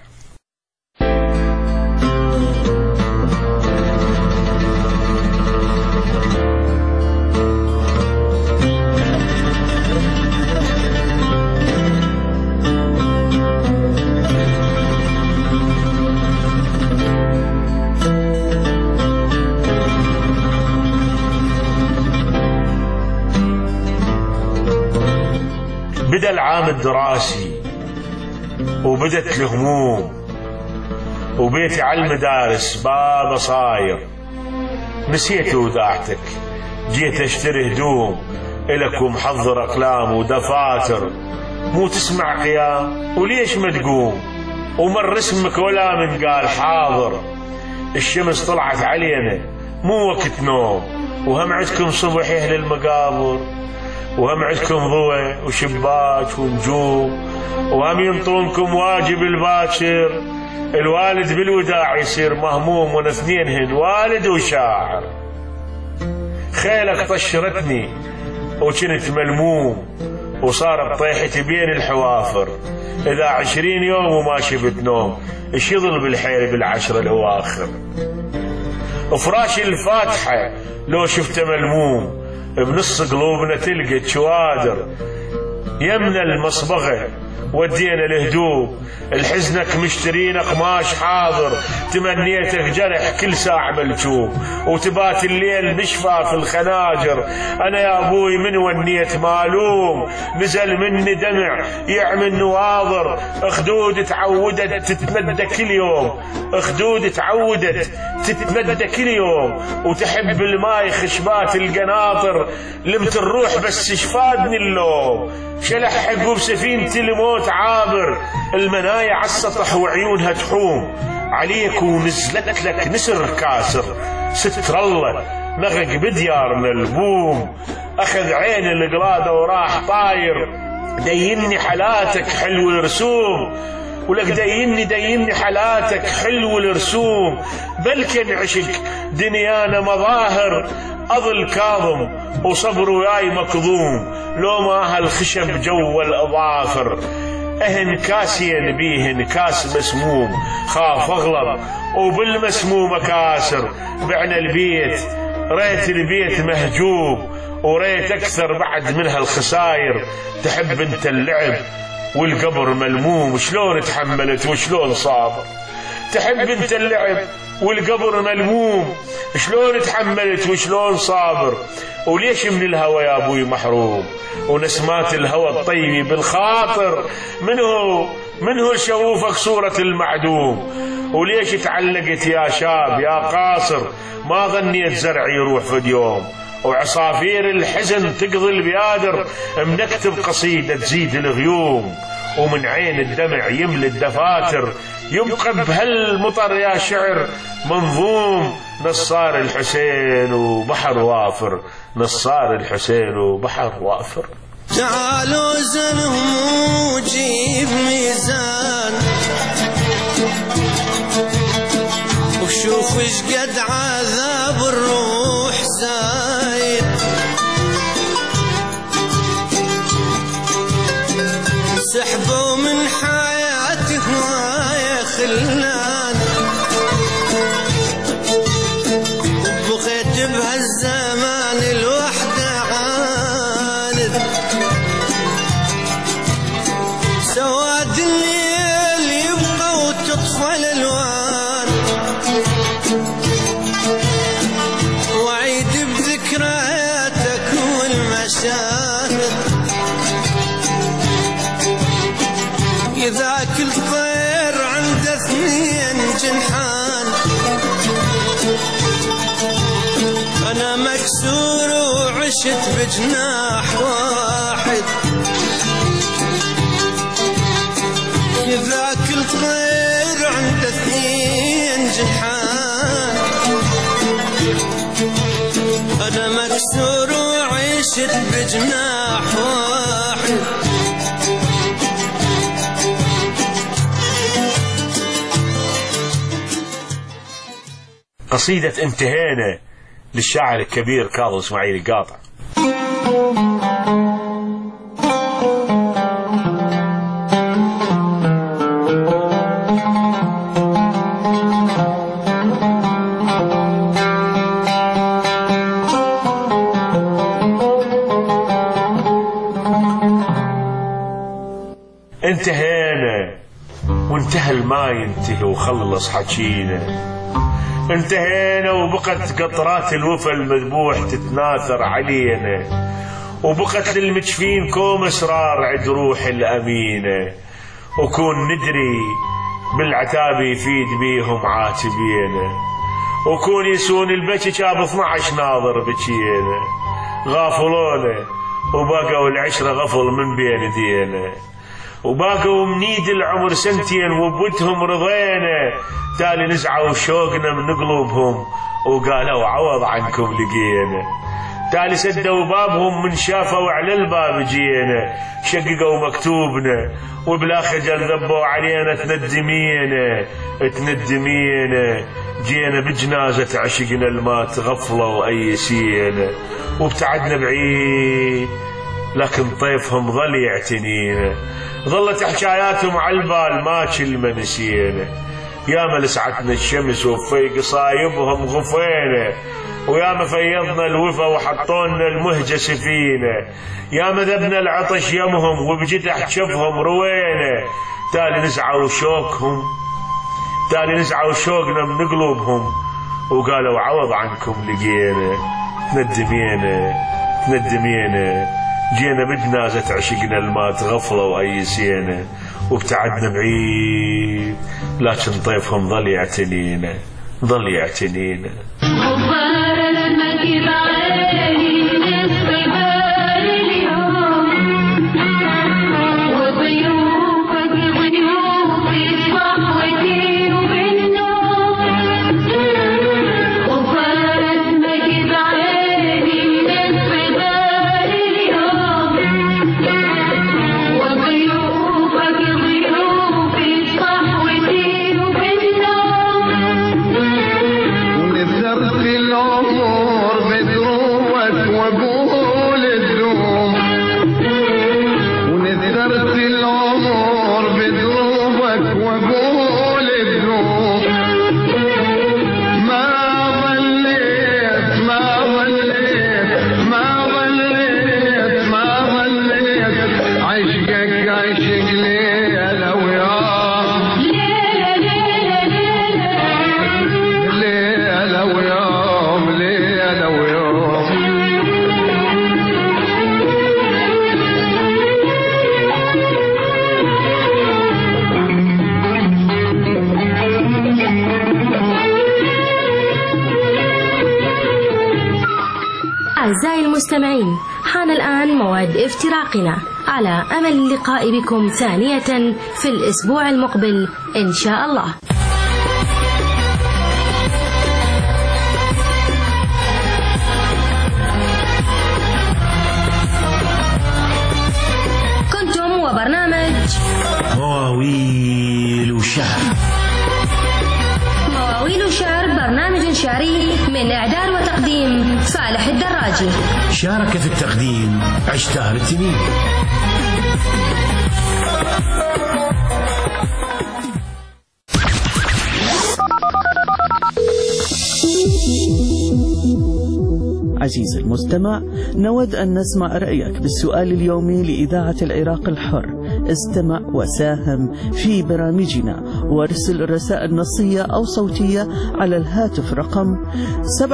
بدأ العام الدراسي وبدت الهموم، وبيتي على المدارس بابا صاير، نسيت وداعتك جيت اشتري هدوم إلك ومحضر أقلام ودفاتر، مو تسمع قيام وليش ما تقوم، ومر اسمك ولا من قال حاضر، الشمس طلعت علينا مو وقت نوم، وهم عندكم صبح أهل المقابر، وهم عندكم ضوء وشباك ونجوم، وهم ينطونكم واجب الباكر، الوالد بالوداع يصير مهموم، والاثنين والد وشاعر. خيلك طشرتني وكنت ملموم، وصار بطيحتي بين الحوافر، إذا 20 يوم وما شفت نوم، إيش يظل بالحيل بالعشر الأواخر. وفراش الفاتحة لو شفته ملموم، بنص قلوبنا تلقى شوادر، يمنا المصبغة ودينا الهدوم، الحزنك مشترين قماش حاضر، تمنيتك جرح كل ساعة ملجوم، وتبات الليل نشفى في الخناجر، أنا يا أبوي من ونيت مالوم، نزل مني دمع يعمل نواظر، خدود تعودت تتمدى كل يوم، خدود تعودت تتمدى كل يوم، وتحب الماي خشبات القناطر، لمت الروح بس شفادني اللوم، شلحق بسفينة الموت عابر، المنايا على السطح وعيونها تحوم، عليك ونزلت لك نسر كاسر، ستر الله نغق بديارنا البوم، أخذ عين القلادة وراح طاير، ديني حالاتك حلو الرسوم، ولك ديني حالاتك حلو الرسوم، بلكن عشق دنيانا مظاهر، أظل كاظم وصبر وياي مكظوم، لو ما هالخشب جو الأظافر، أهن كاسين بيهن كاس مسموم، خاف أغلب وبالمسموم كاسر، بعنا البيت ريت البيت مهجوب، وريت أكثر بعد منها الخساير، تحب انت اللعب والقبر ملموم، شلون تحملت وشلون صابر، تحب انت اللعب والقبر ملموم، شلون تحملت وشلون صابر، وليش من الهوى يا ابوي محروم، ونسمات الهوى الطيب بالخاطر، منه شوفك صورة المعدوم، وليش تعلقت يا شاب يا قاصر، ما ظنيت زرعي يروح في اليوم، وعصافير الحزن تقضي البيادر، منكتب قصيدة تزيد الغيوم، ومن عين الدمع يملي الدفاتر، يبقى بهالمطر يا شعر منظوم نصار الحسين وبحر وافر، نصار الحسين وبحر وافر. تعالوا زنهم وجيب ميزان وشوف ايش قد عذاب الروح زايد، سحبوا من حياته يا خلان وبغيت بهالزمان الوحدة عاند، سواد الليل يبقى وتطفى الالوان وعيد بذكرياتك والمشاهد، ذاك الطير عنده 2 جنحان أنا مكسور وعشت بجناح واحد، ذاك الطير عنده 2 جنحان أنا مكسور وعشت بجناح واحد. قصيدة انتهينا للشاعر الكبير كاظم إسماعيل القاطع. انتهينا وانتهى الما ينتهي وخلص حكينا، انتهينا وبقت قطرات الوفا المذبوح تتناثر علينا، وبقت للمجفين كوم اسرار عد روح الامينه، وكون ندري بالعتاب يفيد بيهم عاتبينا، وكون يسون البكي جاب 12 ناظر بكينا، غافلونا وبقوا العشره غفل من بين ايدينا، وباقوا منيد العمر 2 سنين وبوتهم رضينا، تالي نزعوا شوقنا من قلوبهم وقالوا عوض عنكم لقينا، تالي سدوا بابهم من شافوا على الباب جينا، شققوا مكتوبنا وبلا خجل ذبوا علينا تندمينا، جينا بجنازة عشقنا الما تغفلوا أيسينا، وابتعدنا بعيد لكن طيفهم ظل يعتنينا، ظلت حكاياتهم على البال ما كلمة نسينا، ياما لسعتنا الشمس وفي قصايبهم غفينا، وياما فيضنا الوفا وحطونا المهجة سفينة، ياما ذبنا العطش يمهم وبجدح شفهم روينا، تالي نزعوا شوقنا من قلوبهم وقالوا عوض عنكم لقينا، تندمينا جينا بجنازة عشقنا الما تغفلوا أيسينا، وابتعدنا بعيد لكن طيفهم ظل يعتنينا. أعزائي المستمعين، حان الآن موعد افتراقنا. على أمل اللقاء بكم ثانية في الأسبوع المقبل إن شاء الله. كنتم وبرنامج مواويل شعر. مواويل شعر برنامج شعري من إعداد وتقديم صالح الدراجي. شارك في التقديم عشتار التميمي. عزيزي المستمع، نود أن نسمع رأيك بالسؤال اليومي لإذاعة العراق الحر. استمع وساهم في برامجنا وارسل رسائل نصية أو صوتية على الهاتف رقم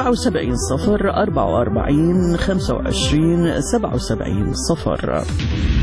77 0 44 25 77 0.